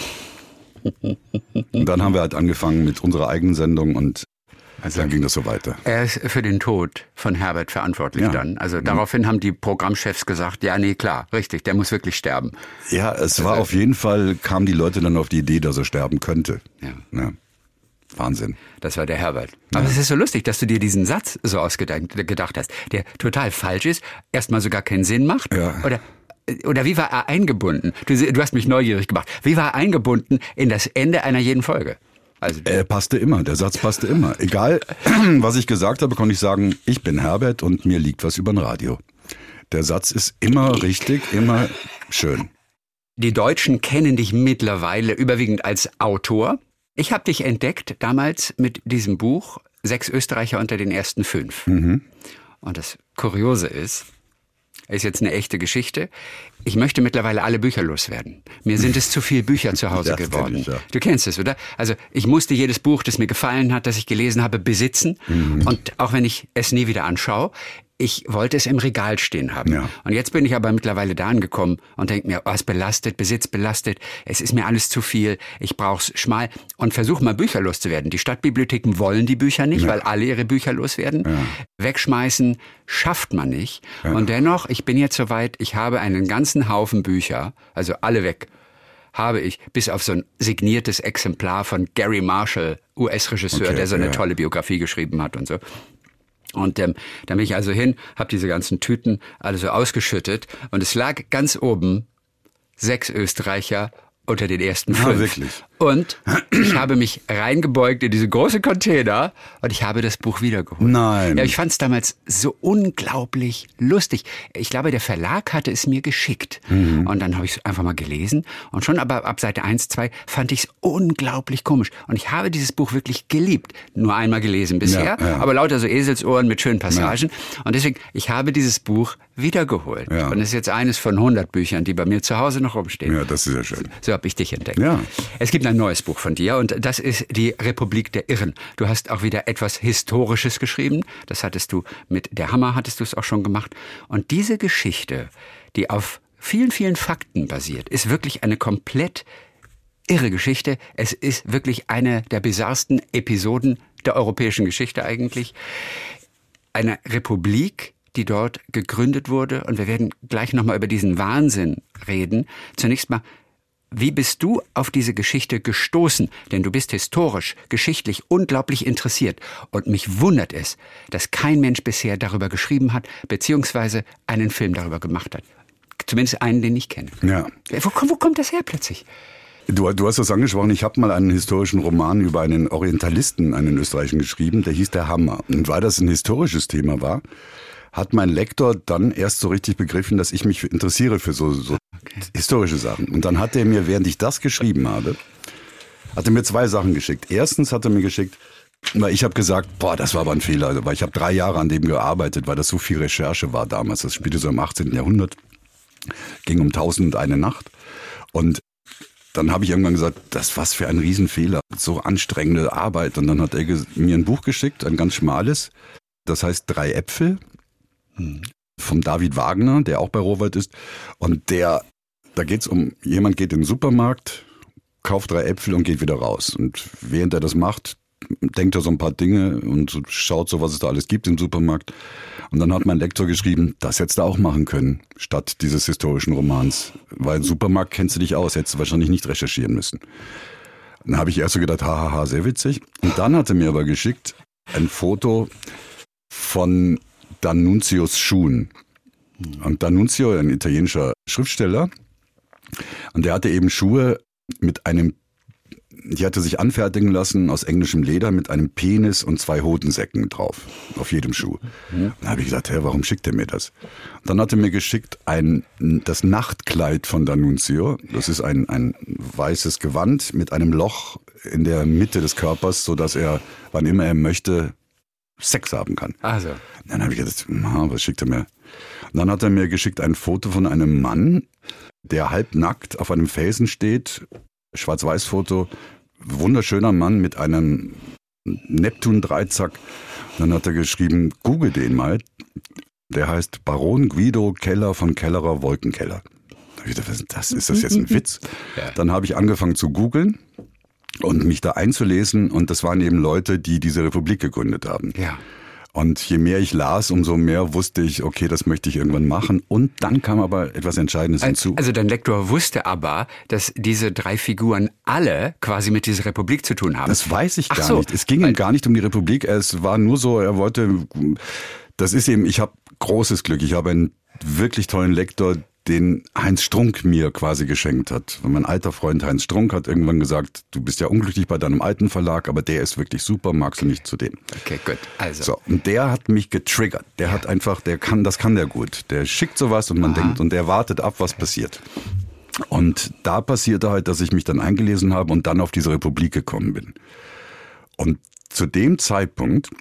Und dann haben wir halt angefangen mit unserer eigenen Sendung und also dann ging das so weiter. Er ist für den Tod von Herbert verantwortlich ja. dann. Also daraufhin haben die Programmchefs gesagt, ja, nee, klar, richtig, der muss wirklich sterben. Ja, es also war auf jeden Fall, kamen die Leute dann auf die Idee, dass er sterben könnte. Ja. Ja. Wahnsinn. Das war der Herbert. Aber es ja. ist so lustig, dass du dir diesen Satz so ausgedacht hast, der total falsch ist, erstmal sogar keinen Sinn macht. Ja. Oder Oder wie war er eingebunden? Du, du hast mich neugierig gemacht. Wie war er eingebunden in das Ende einer jeden Folge? Also er passte immer, der Satz passte immer. Egal, was ich gesagt habe, konnte ich sagen, ich bin Herbert und mir liegt was übern Radio. Der Satz ist immer richtig, immer schön. Die Deutschen kennen dich mittlerweile überwiegend als Autor. Ich habe dich entdeckt damals mit diesem Buch Sechs Österreicher unter den ersten fünf. Mhm. Und das Kuriose ist, ist jetzt eine echte Geschichte. Ich möchte mittlerweile alle Bücher loswerden. Mir sind es zu viele Bücher zu Hause geworden. Ich, ja. Du kennst es, oder? Also ich musste jedes Buch, das mir gefallen hat, das ich gelesen habe, besitzen. Mhm. Und auch wenn ich es nie wieder anschaue, ich wollte es im Regal stehen haben. Ja. Und jetzt bin ich aber mittlerweile da angekommen und denke mir, oh, es belastet, Besitz belastet, es ist mir alles zu viel, ich brauch's schmal und versuche mal Bücher loszuwerden. Die Stadtbibliotheken wollen die Bücher nicht, ja. weil alle ihre Bücher loswerden. Ja. Wegschmeißen schafft man nicht. Ja. Und dennoch, ich bin jetzt soweit, ich habe einen ganzen Haufen Bücher, also alle weg, habe ich, bis auf so ein signiertes Exemplar von Gary Marshall, U S-Regisseur, okay, der so eine ja. tolle Biografie geschrieben hat und so. Und ähm, dann bin ich also hin, habe diese ganzen Tüten alle so ausgeschüttet und es lag ganz oben sechs Österreicher unter den ersten fünf. Ja, wirklich. Und ich habe mich reingebeugt in diese große Container und ich habe das Buch wiedergeholt. Nein. Ja, ich fand es damals so unglaublich lustig. Ich glaube, der Verlag hatte es mir geschickt. Mhm. Und dann habe ich es einfach mal gelesen. Und schon aber ab Seite eins, zwei fand ich es unglaublich komisch. Und ich habe dieses Buch wirklich geliebt. Nur einmal gelesen bisher, ja, ja. aber lauter so Eselsohren mit schönen Passagen. Ja. Und deswegen, ich habe dieses Buch wiedergeholt. Ja. Und es ist jetzt eines von hundert Büchern, die bei mir zu Hause noch rumstehen. Ja, das ist ja schön. So habe ich dich entdeckt. Ja. Es gibt ein neues Buch von dir und das ist die Republik der Irren. Du hast auch wieder etwas Historisches geschrieben. Das hattest du mit Der Hammer, hattest du es auch schon gemacht. Und diese Geschichte, die auf vielen, vielen Fakten basiert, ist wirklich eine komplett irre Geschichte. Es ist wirklich eine der bizarrsten Episoden der europäischen Geschichte eigentlich. Eine Republik, die dort gegründet wurde. Und wir werden gleich nochmal über diesen Wahnsinn reden. Zunächst mal, wie bist du auf diese Geschichte gestoßen? Denn du bist historisch, geschichtlich unglaublich interessiert. Und mich wundert es, dass kein Mensch bisher darüber geschrieben hat, beziehungsweise einen Film darüber gemacht hat. Zumindest einen, den ich kenne. Ja. Wo, wo kommt das her plötzlich? Du, du hast das angesprochen, ich habe mal einen historischen Roman über einen Orientalisten, einen Österreichischen, geschrieben, der hieß Der Hammer. Und weil das ein historisches Thema war, hat mein Lektor dann erst so richtig begriffen, dass ich mich interessiere für so, so okay. historische Sachen. Und dann hat er mir, während ich das geschrieben habe, hat er mir zwei Sachen geschickt. Erstens hat er mir geschickt, weil ich habe gesagt, boah, das war aber ein Fehler, weil ich habe drei Jahre an dem gearbeitet, weil das so viel Recherche war damals. Das spielte so im achtzehnten Jahrhundert, ging um tausend und eine Nacht. Und dann habe ich irgendwann gesagt, das was für ein Riesenfehler, so anstrengende Arbeit. Und dann hat er mir ein Buch geschickt, ein ganz schmales, das heißt Drei Äpfel. Vom David Wagner, der auch bei Rowohlt ist. Und der, da geht's um, jemand geht in den Supermarkt kauft drei Äpfel und geht wieder raus. Und während er das macht, denkt er so ein paar Dinge und schaut so, was es da alles gibt im Supermarkt. Und dann hat mein Lektor geschrieben, das hättest du auch machen können, statt dieses historischen Romans. Weil im Supermarkt kennst du dich aus, hättest du wahrscheinlich nicht recherchieren müssen. Dann habe ich erst so gedacht, hahaha, sehr witzig. Und dann hat er mir aber geschickt ein Foto von D'Annunzios Schuhen. Und D'Annunzio, ein italienischer Schriftsteller, und der hatte eben Schuhe mit einem, die hatte sich anfertigen lassen aus englischem Leder mit einem Penis und zwei Hodensäcken drauf, auf jedem Schuh. Mhm. Dann habe ich gesagt, hä, warum schickt er mir das? Und dann hat er mir geschickt ein, das Nachtkleid von D'Annunzio. Das ist ein, ein weißes Gewand mit einem Loch in der Mitte des Körpers, sodass er, wann immer er möchte, Sex haben kann. Also. Dann habe ich gedacht, was schickt er mir? Und dann hat er mir geschickt ein Foto von einem Mann, der halbnackt auf einem Felsen steht, Schwarz-Weiß-Foto, wunderschöner Mann mit einem Neptun-Dreizack. Dann hat er geschrieben, google den mal, der heißt Baron Guido Keller von Kellerer Wolkenkeller. Da habe ich gedacht, das, ist das jetzt ein Witz? Ja. Dann habe ich angefangen zu googeln und mich da einzulesen und das waren eben Leute, die diese Republik gegründet haben. Ja. Und je mehr ich las, umso mehr wusste ich, okay, das möchte ich irgendwann machen. Und dann kam aber etwas Entscheidendes hinzu. Also dein Lektor wusste aber, dass diese drei Figuren alle quasi mit dieser Republik zu tun haben. Das weiß ich Ach gar so. nicht. Es ging ihm gar nicht um die Republik. Es war nur so, er wollte, das ist eben, ich habe großes Glück. Ich habe einen wirklich tollen Lektor, den Heinz Strunk mir quasi geschenkt hat. Mein alter Freund Heinz Strunk hat irgendwann gesagt, du bist ja unglücklich bei deinem alten Verlag, aber der ist wirklich super, magst du nicht zu dem? Okay, gut. Also. So, und der hat mich getriggert. Der ja. hat einfach, der kann, das kann der gut. Der schickt sowas und man Aha. denkt, und der wartet ab, was passiert. Und da passierte halt, dass ich mich dann eingelesen habe und dann auf diese Republik gekommen bin. Und zu dem Zeitpunkt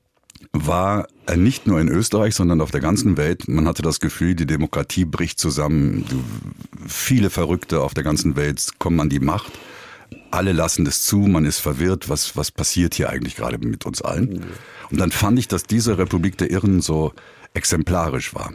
war nicht nur in Österreich, sondern auf der ganzen Welt, man hatte das Gefühl, die Demokratie bricht zusammen. Viele Verrückte auf der ganzen Welt kommen an die Macht. Alle lassen das zu, man ist verwirrt, was, was passiert hier eigentlich gerade mit uns allen? Und dann fand ich, dass diese Republik der Irren so exemplarisch war.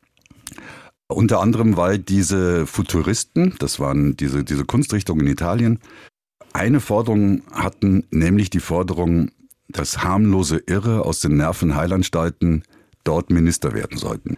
Unter anderem, weil diese Futuristen, das waren diese, diese Kunstrichtung in Italien, eine Forderung hatten, nämlich die Forderung, dass harmlose Irre aus den Nervenheilanstalten dort Minister werden sollten.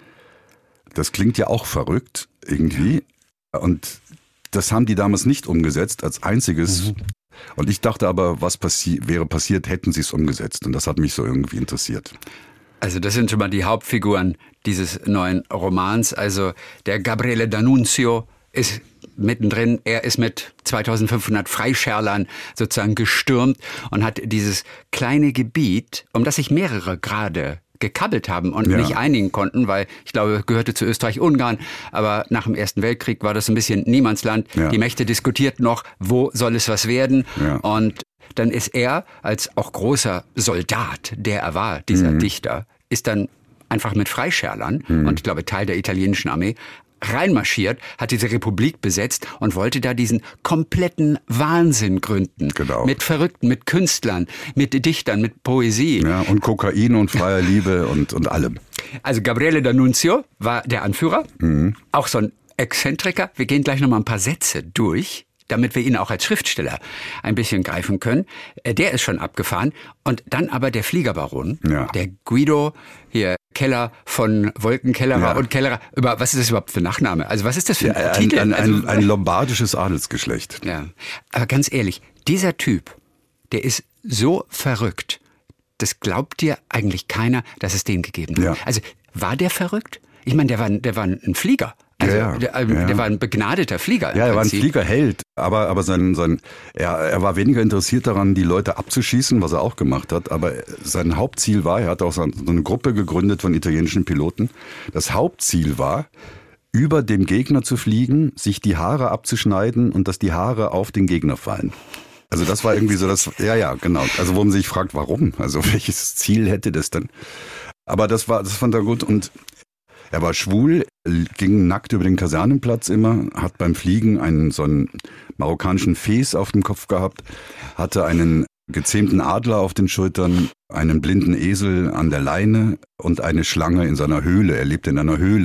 Das klingt ja auch verrückt irgendwie. Und das haben die damals nicht umgesetzt als einziges. Mhm. Und ich dachte aber, was passi- wäre passiert, hätten sie es umgesetzt. Und das hat mich so irgendwie interessiert. Also das sind schon mal die Hauptfiguren dieses neuen Romans. Also der Gabriele D'Annunzio ist mittendrin. Er ist mit zweitausendfünfhundert Freischärlern sozusagen gestürmt und hat dieses kleine Gebiet, um das sich mehrere gerade gekabbelt haben und ja. nicht einigen konnten, weil ich glaube, gehörte zu Österreich-Ungarn, aber nach dem Ersten Weltkrieg war das ein bisschen Niemandsland. Ja. Die Mächte diskutierten noch, wo soll es was werden? Ja. Und dann ist er als auch großer Soldat, der er war, dieser mhm. Dichter, ist dann einfach mit Freischärlern mhm. und ich glaube Teil der italienischen Armee reinmarschiert, hat diese Republik besetzt und wollte da diesen kompletten Wahnsinn gründen. Genau. Mit Verrückten, mit Künstlern, mit Dichtern, mit Poesie. Ja, und Kokain und freier Liebe und, und allem. Also Gabriele D'Annunzio war der Anführer, mhm. auch so ein Exzentriker. Wir gehen gleich nochmal ein paar Sätze durch, damit wir ihn auch als Schriftsteller ein bisschen greifen können. Der ist schon abgefahren. Und dann aber der Fliegerbaron, ja. der Guido, hier Keller von Wolkenkellerer ja. und Kellerer. Über, was ist das überhaupt für Nachname? Also was ist das für ein ja, Titel? Ein, ein, also, ein lombardisches Adelsgeschlecht. Ja, aber ganz ehrlich, dieser Typ, der ist so verrückt, das glaubt dir eigentlich keiner, dass es den gegeben hat. Ja. Also war der verrückt? Ich meine, der war, der war ein Flieger. Also ja, der, ja. der war ein begnadeter Flieger. Ja, er war ein Fliegerheld, aber, aber sein, sein, er, er war weniger interessiert daran, die Leute abzuschießen, was er auch gemacht hat. Aber sein Hauptziel war, er hat auch so eine Gruppe gegründet von italienischen Piloten. Das Hauptziel war, über dem Gegner zu fliegen, sich die Haare abzuschneiden und dass die Haare auf den Gegner fallen. Also das war irgendwie so das, ja, ja, genau. Also wo man sich fragt, warum? Also welches Ziel hätte das denn? Aber das war, das fand er gut und er war schwul, ging nackt über den Kasernenplatz immer, hat beim Fliegen einen so einen marokkanischen Fes auf dem Kopf gehabt, hatte einen gezähmten Adler auf den Schultern, einen blinden Esel an der Leine und eine Schlange in seiner Höhle. Er lebte in einer Höhle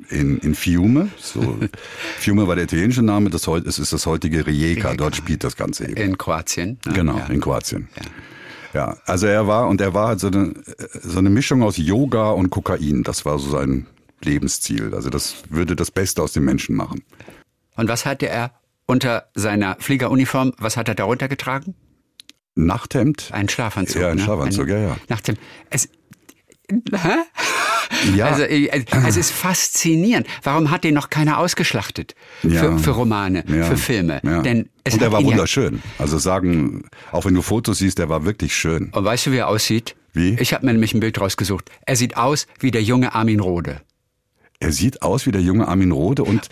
in, in Fiume. So, Fiume war der italienische Name, das heut, es ist das heutige Rijeka, dort spielt das Ganze eben. In Kroatien. Ne? Genau, ja. in Kroatien. Ja. ja, also er war, und er war halt so eine, so eine Mischung aus Yoga und Kokain. Das war so sein Lebensziel. Also das würde das Beste aus dem Menschen machen. Und was hatte er unter seiner Fliegeruniform, was hat er darunter getragen? Nachthemd. Ein Schlafanzug. Ja, ein ne? Schlafanzug, ein, ja, ja. Nachthemd. Es, hä? Ja. Also, es ist faszinierend. Warum hat den noch keiner ausgeschlachtet? Ja. Für, für Romane, ja. für Filme. Ja. Denn es und er hat war ihn wunderschön. Ja also sagen, auch wenn du Fotos siehst, der war wirklich schön. Und weißt du, wie er aussieht? Wie? Ich habe mir nämlich ein Bild rausgesucht. Er sieht aus wie der junge Armin Rohde. Er sieht aus wie der junge Armin Rohde und,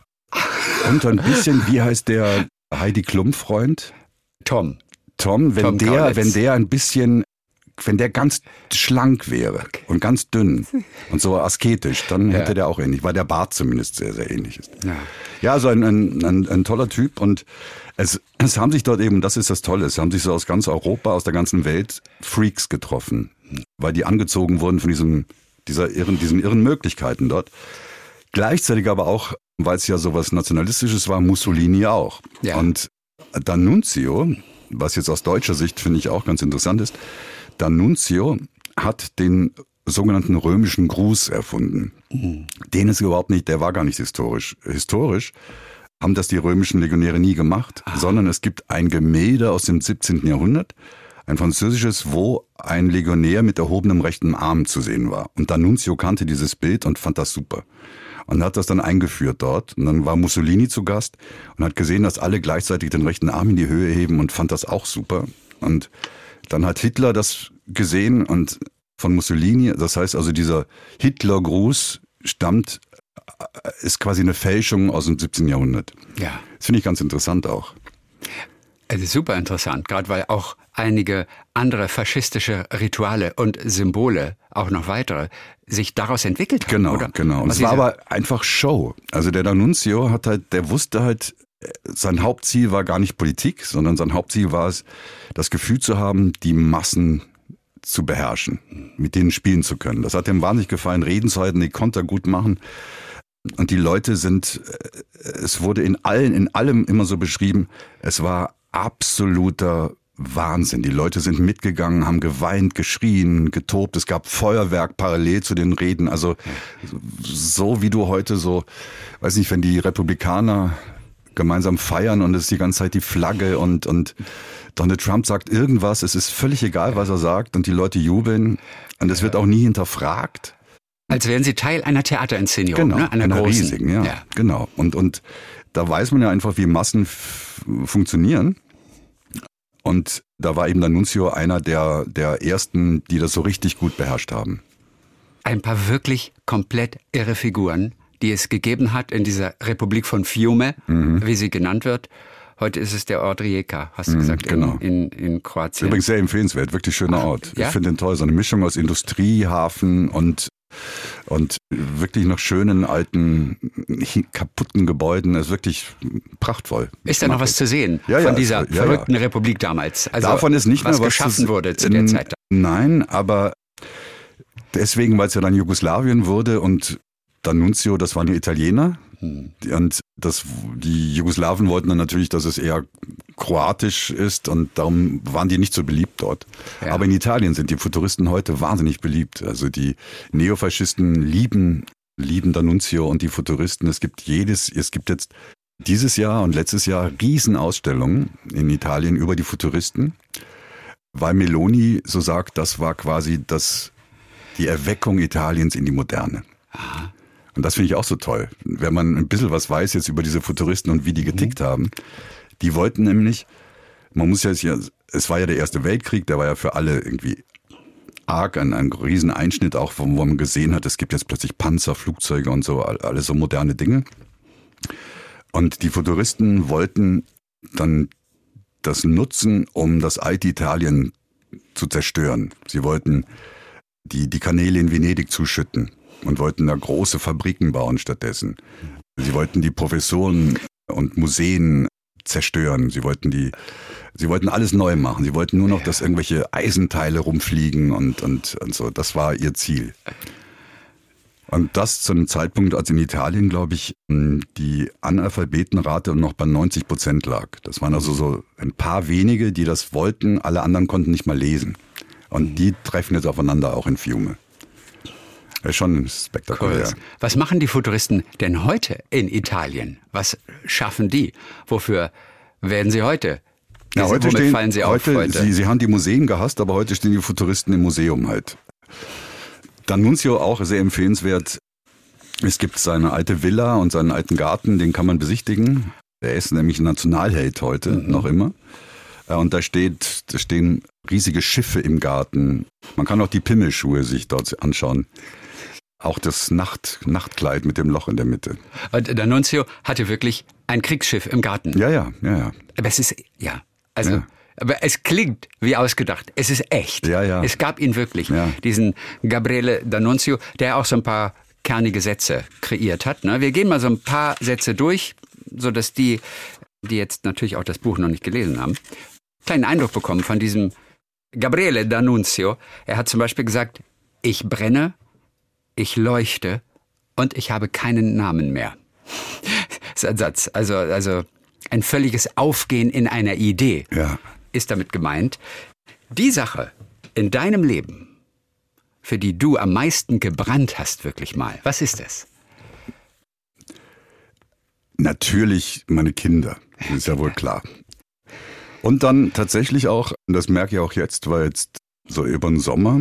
und ein bisschen, wie heißt der Heidi Klum-Freund? Tom. Tom, wenn Tom der, Kaulitz. wenn der ein bisschen, wenn der ganz schlank wäre Okay. und ganz dünn und so asketisch, dann Ja. hätte der auch ähnlich, weil der Bart zumindest sehr, sehr ähnlich ist. Ja. Ja, also ein, ein, ein, ein toller Typ und es, es haben sich dort eben, das ist das Tolle, es haben sich so aus ganz Europa, aus der ganzen Welt Freaks getroffen, weil die angezogen wurden von diesem, dieser irren, diesen irren Möglichkeiten dort. Gleichzeitig aber auch, weil es ja sowas Nationalistisches war, Mussolini auch. Ja. Und D'Annunzio, was jetzt aus deutscher Sicht finde ich auch ganz interessant ist, D'Annunzio hat den sogenannten römischen Gruß erfunden. Mhm. Den ist überhaupt nicht, der war gar nicht historisch. Historisch haben das die römischen Legionäre nie gemacht, ah. sondern es gibt ein Gemälde aus dem siebzehnten Jahrhundert, ein französisches, wo ein Legionär mit erhobenem rechten Arm zu sehen war. Und D'Annunzio kannte dieses Bild und fand das super. Und hat das dann eingeführt dort. Und dann war Mussolini zu Gast und hat gesehen, dass alle gleichzeitig den rechten Arm in die Höhe heben und fand das auch super. Und dann hat Hitler das gesehen und von Mussolini, das heißt also dieser Hitlergruß stammt, ist quasi eine Fälschung aus dem siebzehnten Jahrhundert. Ja. Das finde ich ganz interessant auch. Es ist super interessant, gerade weil auch einige andere faschistische Rituale und Symbole, auch noch weitere, sich daraus entwickelt haben. Genau, oder? genau. Und Was es war diese- aber einfach Show. Also der D'Annunzio hat halt, der wusste halt, sein Hauptziel war gar nicht Politik, sondern sein Hauptziel war es, das Gefühl zu haben, die Massen zu beherrschen, mit denen spielen zu können. Das hat ihm wahnsinnig gefallen. Redenszeiten, die konnte er gut machen. Und die Leute sind, es wurde in allen, in allem immer so beschrieben, es war absoluter Wahnsinn. Die Leute sind mitgegangen, haben geweint, geschrien, getobt. Es gab Feuerwerk parallel zu den Reden. Also so wie du heute so, weiß nicht, wenn die Republikaner gemeinsam feiern und es ist die ganze Zeit die Flagge und, und Donald Trump sagt irgendwas, es ist völlig egal, was er sagt und die Leute jubeln und es wird auch nie hinterfragt. Als wären sie Teil einer Theaterinszenierung, Genau, ne? einer, einer großen. riesigen, ja, ja. genau. Und, und da weiß man ja einfach, wie Massen f- funktionieren. Und da war eben D'Annunzio einer der, der ersten, die das so richtig gut beherrscht haben. Ein paar wirklich komplett irre Figuren, die es gegeben hat in dieser Republik von Fiume, Mhm. wie sie genannt wird. Heute ist es der Ort Rijeka, hast du gesagt, genau. in, in, in Kroatien. Übrigens sehr empfehlenswert, wirklich schöner Ort. ja? Ich finde den toll, so eine Mischung aus Industrie, Hafen und und wirklich noch schönen, alten, kaputten Gebäuden. Das ist wirklich prachtvoll. Ist da noch was zu sehen Ja, ja, von dieser es- ja, verrückten ja. Republik damals? Also Davon ist nicht was mehr was geschaffen zu, wurde zu der Zeit. Nein, aber deswegen, weil es ja dann Jugoslawien wurde und D'Annunzio, das waren die Italiener. Und das, die Jugoslawen wollten dann natürlich, dass es eher kroatisch ist und darum waren die nicht so beliebt dort. Ja. Aber in Italien sind die Futuristen heute wahnsinnig beliebt. Also die Neofaschisten lieben, lieben D'Annunzio und die Futuristen. Es gibt jedes, es gibt jetzt dieses Jahr und letztes Jahr Riesenausstellungen in Italien über die Futuristen, weil Meloni so sagt, das war quasi das, die Erweckung Italiens in die Moderne. Aha. Und das finde ich auch so toll. Wenn man ein bisschen was weiß jetzt über diese Futuristen und wie die getickt mhm. haben. Die wollten nämlich, man muss ja, es war ja der Erste Weltkrieg, der war ja für alle irgendwie arg, ein, ein riesen Einschnitt auch, wo man gesehen hat, es gibt jetzt plötzlich Panzer, Flugzeuge und so, alles so moderne Dinge. Und die Futuristen wollten dann das nutzen, um das alte Italien zu zerstören. Sie wollten die, die Kanäle in Venedig zuschütten. Und wollten da große Fabriken bauen stattdessen. Sie wollten die Professoren und Museen zerstören. Sie wollten die, sie wollten alles neu machen. Sie wollten nur noch, dass irgendwelche Eisenteile rumfliegen und, und, und so. Das war ihr Ziel. Und das zu einem Zeitpunkt, als in Italien, glaube ich, die Analphabetenrate noch bei neunzig Prozent lag. Das waren also so ein paar wenige, die das wollten, alle anderen konnten nicht mal lesen. Und die treffen jetzt aufeinander auch in Fiume. Das ist schon spektakulär. Cool. Was machen die Futuristen denn heute in Italien? Was schaffen die? Wofür werden sie heute? Ja, heute Womit stehen, fallen sie auf heute, heute? Sie, sie haben die Museen gehasst, aber heute stehen die Futuristen im Museum halt. D'Annunzio auch sehr empfehlenswert. Es gibt seine alte Villa und seinen alten Garten, den kann man besichtigen. Er ist nämlich ein Nationalheld heute, mhm. noch immer. Und da steht, da stehen riesige Schiffe im Garten. Man kann auch die Pimmelschuhe sich dort anschauen. Auch das Nacht, Nachtkleid mit dem Loch in der Mitte. Und D'Annunzio hatte wirklich ein Kriegsschiff im Garten. Ja, ja, ja, ja. Aber es ist, ja, also... Ja. Aber es klingt wie ausgedacht. Es ist echt. Ja, ja. Es gab ihn wirklich. Ja. Diesen Gabriele D'Annunzio, der auch so ein paar kernige Sätze kreiert hat. Wir gehen mal so ein paar Sätze durch, sodass die, die jetzt natürlich auch das Buch noch nicht gelesen haben, einen kleinen Eindruck bekommen von diesem Gabriele D'Annunzio. Er hat zum Beispiel gesagt, ich brenne, ich leuchte und ich habe keinen Namen mehr. Das ist ein Satz. Also, also ein völliges Aufgehen in einer Idee. Ja. Ist damit gemeint, die Sache in deinem Leben, für die du am meisten gebrannt hast, wirklich mal, was ist das? Natürlich meine Kinder, das ist ja wohl klar. Und dann tatsächlich auch, das merke ich auch jetzt, weil jetzt so über den Sommer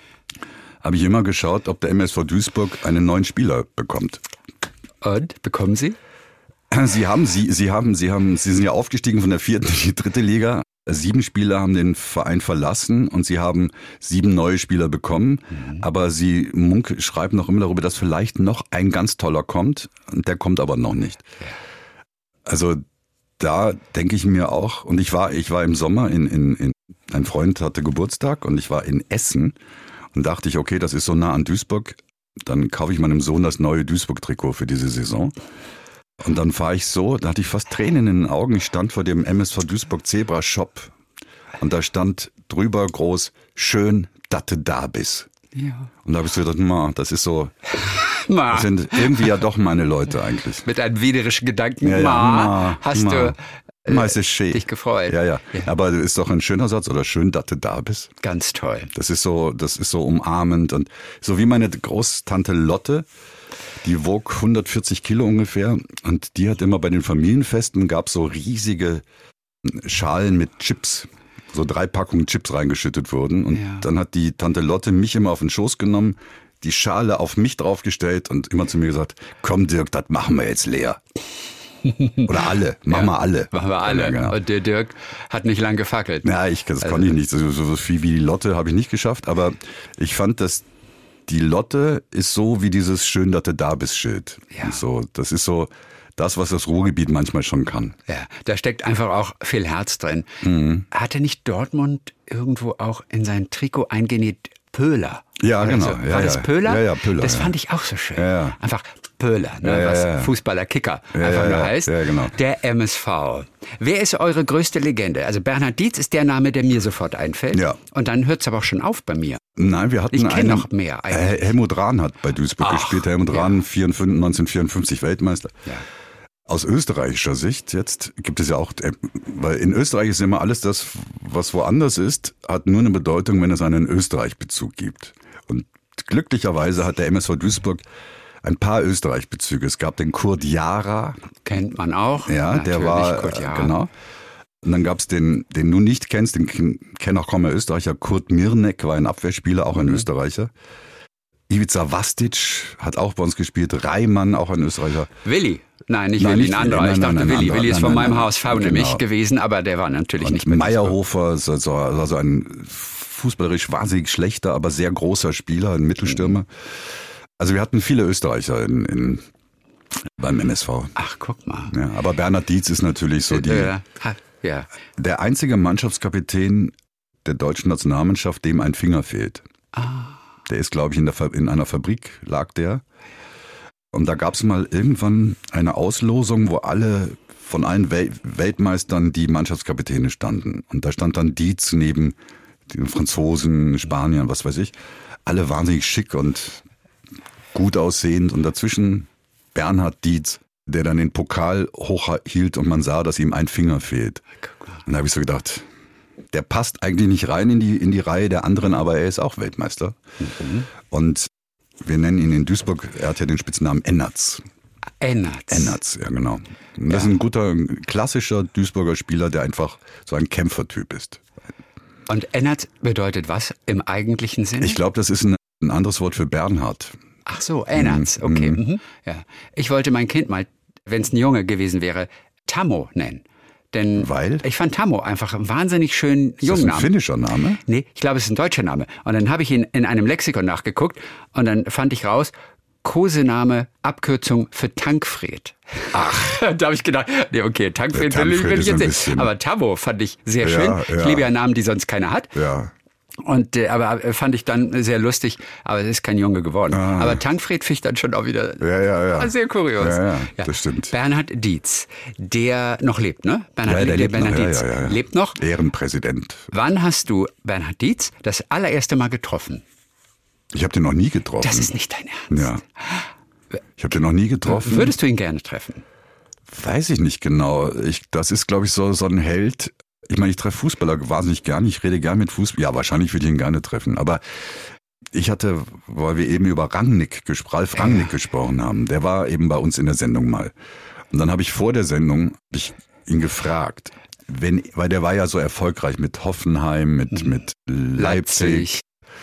habe ich immer geschaut, ob der M S V Duisburg einen neuen Spieler bekommt. Und, bekommen Sie? Sie haben, Sie, Sie haben, Sie haben, Sie sind ja aufgestiegen von der vierten in die dritte Liga. Sieben Spieler haben den Verein verlassen und Sie haben sieben neue Spieler bekommen. Mhm. Aber Sie Munk schreiben noch immer darüber, dass vielleicht noch ein ganz toller kommt. Und der kommt aber noch nicht. Also da denke ich mir auch, und ich war, ich war im Sommer in, in, in, ein Freund hatte Geburtstag und ich war in Essen und dachte ich, okay, das ist so nah an Duisburg, dann kaufe ich meinem Sohn das neue Duisburg-Trikot für diese Saison. Und dann fahre ich so, da hatte ich fast Tränen in den Augen. Ich stand vor dem M S V Duisburg Zebra Shop und da stand drüber groß, schön, datte da bist. Ja. Und da habe ich so gedacht, ma, das ist so, das sind irgendwie ja doch meine Leute eigentlich. Mit einem widerischen Gedanken, ja, ja, ma, ma, hast ma. du äh, ma, ist es schön. dich gefreut. Ja, ja, ja. Aber das ist doch ein schöner Satz, oder schön, datte da bist. Ganz toll. Das ist so, das ist so umarmend und so wie meine Großtante Lotte. Die wog hundertvierzig Kilo ungefähr und die hat immer bei den Familienfesten, gab so riesige Schalen mit Chips, so drei Packungen Chips reingeschüttet wurden und ja. Dann hat die Tante Lotte mich immer auf den Schoß genommen, die Schale auf mich draufgestellt und immer zu mir gesagt, komm Dirk, das machen wir jetzt leer. Oder alle, machen wir ja, alle. Machen wir alle. Ja, genau. Und der Dirk hat nicht lang gefackelt. Ja, ich, das also, konnte ich nicht, so, so viel wie die Lotte habe ich nicht geschafft, aber ich fand, dass die Lotte ist so wie dieses schön, dass du da bist Schild. Ja. So, das ist so das, was das Ruhrgebiet manchmal schon kann. Ja, da steckt einfach auch viel Herz drin. Mhm. Hatte nicht Dortmund irgendwo auch in sein Trikot eingenäht Pöhler? Ja, genau. So? Ja, war das ja. Pöhler? Ja, ja, Pöhler. Das ja. fand ich auch so schön. Ja, ja. Einfach Pöhler, ne? Ja, ja, was ja. Fußballer-Kicker ja, einfach ja, nur ja. heißt. Ja, genau. Der M S V. Wer ist eure größte Legende? Also Bernhard Dietz ist der Name, der mir sofort einfällt. Ja. Und dann hört es aber auch schon auf bei mir. Nein, wir hatten ich kenne einen, noch mehr eigentlich. Helmut Rahn hat bei Duisburg Ach, gespielt. Helmut ja. Rahn, neunzehnhundertvierundfünfzig Weltmeister. Ja. Aus österreichischer Sicht jetzt gibt es ja auch, weil in Österreich ist immer alles das, was woanders ist, hat nur eine Bedeutung, wenn es einen Österreich-Bezug gibt. Und glücklicherweise hat der M S V Duisburg ein paar Österreich-Bezüge. Es gab den Kurt Jara. Kennt man auch. Ja, Natürlich, der war, Kurt Jara. genau. Und dann gab's den, den du nicht kennst, den kennen auch kaum mehr Österreicher. Kurt Mirnek war ein Abwehrspieler, auch ein mhm. Österreicher. Ivica Vastic hat auch bei uns gespielt. Reimann, auch ein Österreicher. Willi. Nein, nicht nein, Willi, nicht ein anderer. Willi. Ich Nein, dachte, nein, Willi. nein, Willi ist nein, von nein, meinem nein, H S V genau. nämlich gewesen, aber der war natürlich und nicht mit. Meyerhofer, also, also ein fußballerisch wahnsinnig schlechter, aber sehr großer Spieler, ein Mittelstürmer. Also wir hatten viele Österreicher in, in, beim M S V. Ach, guck mal. Ja, aber Bernhard Dietz ist natürlich so die, äh, ja. der einzige Mannschaftskapitän der deutschen Nationalmannschaft, dem ein Finger fehlt. Ah. Der ist, glaube ich, in, der, in einer Fabrik, lag der. Und da gab es mal irgendwann eine Auslosung, wo alle von allen Wel- Weltmeistern die Mannschaftskapitäne standen. Und da stand dann Dietz neben den Franzosen, Spaniern, was weiß ich. Alle wahnsinnig schick und gut aussehend und dazwischen Bernhard Dietz, der dann den Pokal hochhielt und man sah, dass ihm ein Finger fehlt. Und da habe ich so gedacht, der passt eigentlich nicht rein in die, in die Reihe der anderen, aber er ist auch Weltmeister. Mhm. Und wir nennen ihn in Duisburg, er hat ja den Spitznamen Ennertz. Ennertz. Ennertz, ja genau. Und das ja. ist ein guter, klassischer Duisburger Spieler, der einfach so ein Kämpfertyp ist. Und Ennertz bedeutet was im eigentlichen Sinne? Ich glaube, das ist ein, ein anderes Wort für Bernhard. Ach so, Ennertz, okay. Mhm. Mhm. Ja. Ich wollte mein Kind mal, wenn es ein Junge gewesen wäre, Tammo nennen. Denn Weil? ich fand Tammo einfach einen wahnsinnig schönen Jungnamen. Ist das ein finnischer Name? Nee, ich glaube, es ist ein deutscher Name. Und dann habe ich ihn in einem Lexikon nachgeguckt und dann fand ich raus, Kosename, Abkürzung für Tankfred. Ach. Da habe ich gedacht, nee, okay, Tankfred, ja, Tankfred will ich jetzt nicht. Aber Tammo fand ich sehr schön. Ja, ja. Ich liebe ja Namen, die sonst keiner hat. Ja. Und äh, aber fand ich dann sehr lustig, aber es ist kein Junge geworden. Ah. Aber Tankfred finde ich dann schon auch wieder ja, ja, ja. sehr kurios. Ja, ja, ja, das stimmt. Bernhard Dietz, der noch lebt, ne? Bernhard, ja, der, der lebt, Bernhard noch. Dietz Ja, ja, ja. lebt noch. Ehrenpräsident. Wann hast du Bernhard Dietz das allererste Mal getroffen? Ich habe den noch nie getroffen. Das ist nicht dein Ernst. Ja. Ich habe den noch nie getroffen. Würdest du ihn gerne treffen? Weiß ich nicht genau. Ich, das ist, glaube ich, so, so ein Held. Ich meine, ich treffe Fußballer wahnsinnig gern. Ich rede gern mit Fußball. Ja, wahrscheinlich würde ich ihn gerne treffen. Aber ich hatte, weil wir eben über Rangnick, Ralf Rangnick ja. gesprochen haben, der war eben bei uns in der Sendung mal. Und dann habe ich vor der Sendung ich ihn gefragt, wenn, weil der war ja so erfolgreich mit Hoffenheim, mit, mhm. mit Leipzig. Leipzig.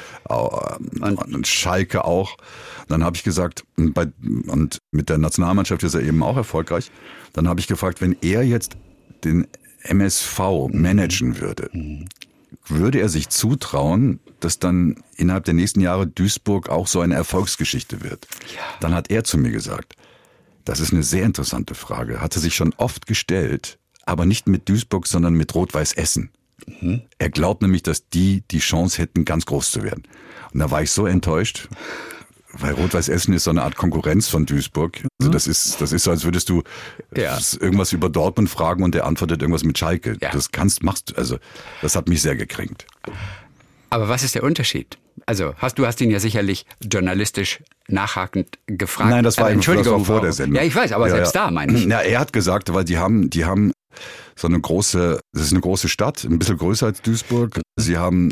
Und, und Schalke auch. Dann habe ich gesagt, und, bei, und mit der Nationalmannschaft ist er eben auch erfolgreich. Dann habe ich gefragt, wenn er jetzt den M S V managen würde, würde er sich zutrauen, dass dann innerhalb der nächsten Jahre Duisburg auch so eine Erfolgsgeschichte wird? Ja. Dann hat er zu mir gesagt, das ist eine sehr interessante Frage, hat er sich schon oft gestellt, aber nicht mit Duisburg, sondern mit Rot-Weiß Essen. Mhm. Er glaubt nämlich, dass die die Chance hätten, ganz groß zu werden. Und da war ich so enttäuscht, weil Rot-Weiß Essen ist so eine Art Konkurrenz von Duisburg. Also das ist, das ist so, als würdest du ja. irgendwas über Dortmund fragen und der antwortet irgendwas mit Schalke. Ja. Das kannst, machst, also das hat mich sehr gekränkt. Aber was ist der Unterschied? Also hast du hast ihn ja sicherlich journalistisch nachhakend gefragt. Nein, das war, äh, Entschuldigung, das war vor der Sendung. Ja, ich weiß, aber ja, selbst ja. da meine ich. Ja, er hat gesagt, weil die haben, die haben so eine große, das ist eine große Stadt, ein bisschen größer als Duisburg. Sie haben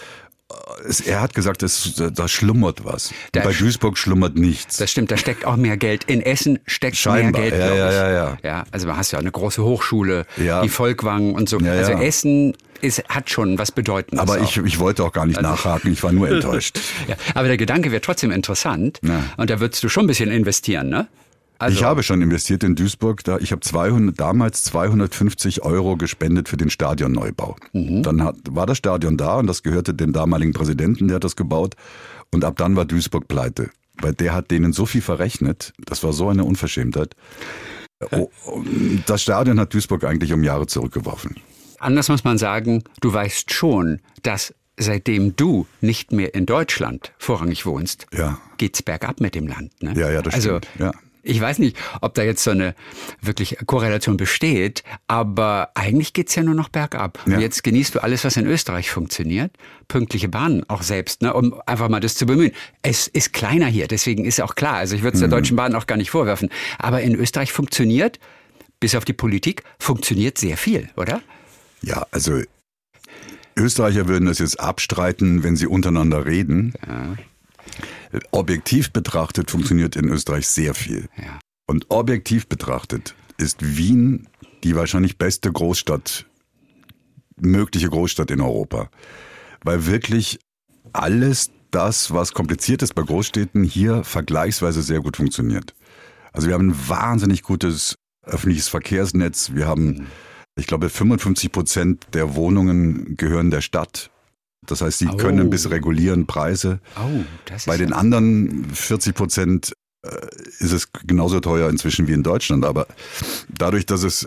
Er hat gesagt, das, da schlummert was. Bei Duisburg schlummert nichts. Das stimmt, da steckt auch mehr Geld. In Essen steckt Scheinbar. mehr Geld, ja, glaube ja, ich. Ja, ja, ja. Also man hast ja eine große Hochschule, ja. die Volkwang und so. Ja, also ja. Essen ist, hat schon was Bedeutendes. Aber ich, ich wollte auch gar nicht also, nachhaken, ich war nur enttäuscht. Ja, aber der Gedanke wäre trotzdem interessant. Ja. Und da würdest du schon ein bisschen investieren, ne? Also, ich habe schon investiert in Duisburg. Da, ich habe zweihundert, damals zweihundertfünfzig Euro gespendet für den Stadionneubau. Mhm. Dann hat, war das Stadion da und das gehörte dem damaligen Präsidenten, der hat das gebaut. Und ab dann war Duisburg pleite. Weil der hat denen so viel verrechnet. Das war so eine Unverschämtheit. Oh, das Stadion hat Duisburg eigentlich um Jahre zurückgeworfen. Anders muss man sagen, du weißt schon, dass seitdem du nicht mehr in Deutschland vorrangig wohnst, ja. geht's bergab mit dem Land. Ne? Ja, ja, das also, stimmt. Ja. Ich weiß nicht, ob da jetzt so eine wirklich Korrelation besteht, aber eigentlich geht's ja nur noch bergab. Ja. Und jetzt genießt du alles, was in Österreich funktioniert. Pünktliche Bahnen auch selbst, ne, um einfach mal das zu bemühen. Es ist kleiner hier, deswegen ist auch klar. Also ich würde es der Deutschen Bahn auch gar nicht vorwerfen. Aber in Österreich funktioniert, bis auf die Politik, funktioniert sehr viel, oder? Ja, also Österreicher würden das jetzt abstreiten, wenn sie untereinander reden. Ja. Objektiv betrachtet funktioniert in Österreich sehr viel. Ja. Und objektiv betrachtet ist Wien die wahrscheinlich beste Großstadt, mögliche Großstadt in Europa. Weil wirklich alles das, was kompliziert ist bei Großstädten, hier vergleichsweise sehr gut funktioniert. Also wir haben ein wahnsinnig gutes öffentliches Verkehrsnetz. Wir haben, ich glaube, fünfundfünfzig Prozent der Wohnungen gehören der Stadt. Das heißt, sie oh. können ein bisschen regulieren Preise. Oh, das ist Bei den ja anderen vierzig Prozent ist es genauso teuer inzwischen wie in Deutschland. Aber dadurch, dass es,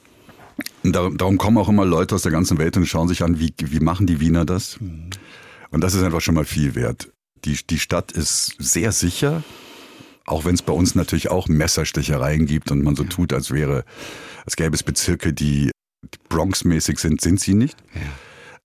darum kommen auch immer Leute aus der ganzen Welt und schauen sich an, wie, wie machen die Wiener das? Mhm. Und das ist einfach schon mal viel wert. Die, die Stadt ist sehr sicher, auch wenn es bei uns natürlich auch Messerstechereien gibt und man so tut, als wäre, als gäbe es Bezirke, die Bronx-mäßig sind, sind sie nicht. Ja.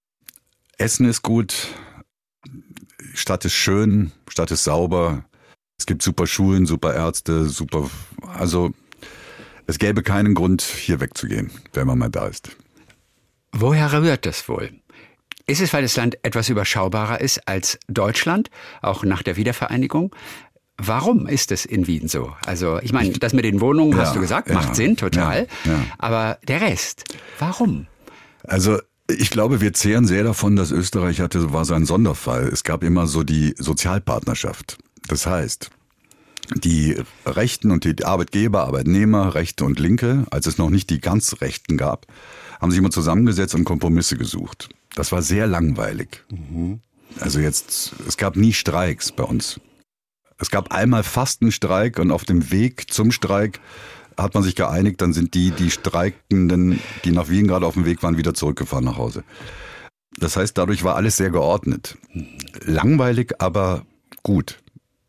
Essen ist gut, Stadt ist schön, Stadt ist sauber, Es gibt super Schulen, super Ärzte, super, also es gäbe keinen Grund, hier wegzugehen, wenn man mal da ist. Woher rührt das wohl? Ist es, weil das Land etwas überschaubarer ist als Deutschland, auch nach der Wiedervereinigung? Warum ist es in Wien so? Also ich meine, das mit den Wohnungen, ja, hast du gesagt, macht ja, Sinn, total. Ja, ja. Aber der Rest, warum? Also ich glaube, wir zehren sehr davon, dass Österreich hatte, war so ein Sonderfall. Es gab immer so die Sozialpartnerschaft. Das heißt, die Rechten und die Arbeitgeber, Arbeitnehmer, Rechte und Linke, als es noch nicht die ganz Rechten gab, haben sich immer zusammengesetzt und Kompromisse gesucht. Das war sehr langweilig. Mhm. Also jetzt, es gab nie Streiks bei uns. Es gab einmal fast einen Streik und auf dem Weg zum Streik hat man sich geeinigt, dann sind die, die Streikenden, die nach Wien gerade auf dem Weg waren, wieder zurückgefahren nach Hause. Das heißt, dadurch war alles sehr geordnet. Langweilig, aber gut.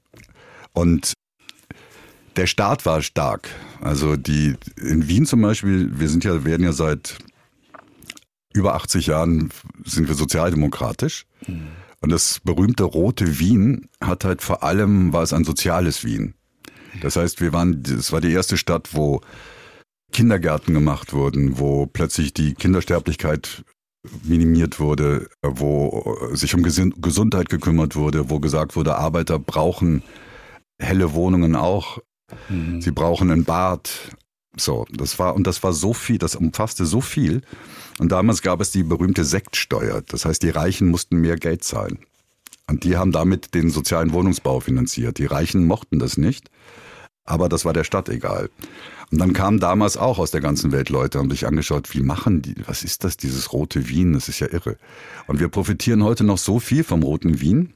Und der Staat war stark. Also die, in Wien zum Beispiel, wir sind ja, werden ja seit über achtzig Jahren sind wir sozialdemokratisch. Mhm. Und das berühmte rote Wien hat halt vor allem, war es ein soziales Wien. Das heißt, wir waren, es war die erste Stadt, wo Kindergärten gemacht wurden, wo plötzlich die Kindersterblichkeit minimiert wurde, wo sich um Gesundheit gekümmert wurde, wo gesagt wurde, Arbeiter brauchen helle Wohnungen auch. Mhm. Sie brauchen ein Bad. So, das war, und das war so viel, das umfasste so viel. Und damals gab es die berühmte Sektsteuer. Das heißt, die Reichen mussten mehr Geld zahlen. Und die haben damit den sozialen Wohnungsbau finanziert. Die Reichen mochten das nicht, aber das war der Stadt egal. Und dann kamen damals auch aus der ganzen Welt Leute, haben sich angeschaut, wie machen die, was ist das, dieses rote Wien? Das ist ja irre. Und wir profitieren heute noch so viel vom roten Wien.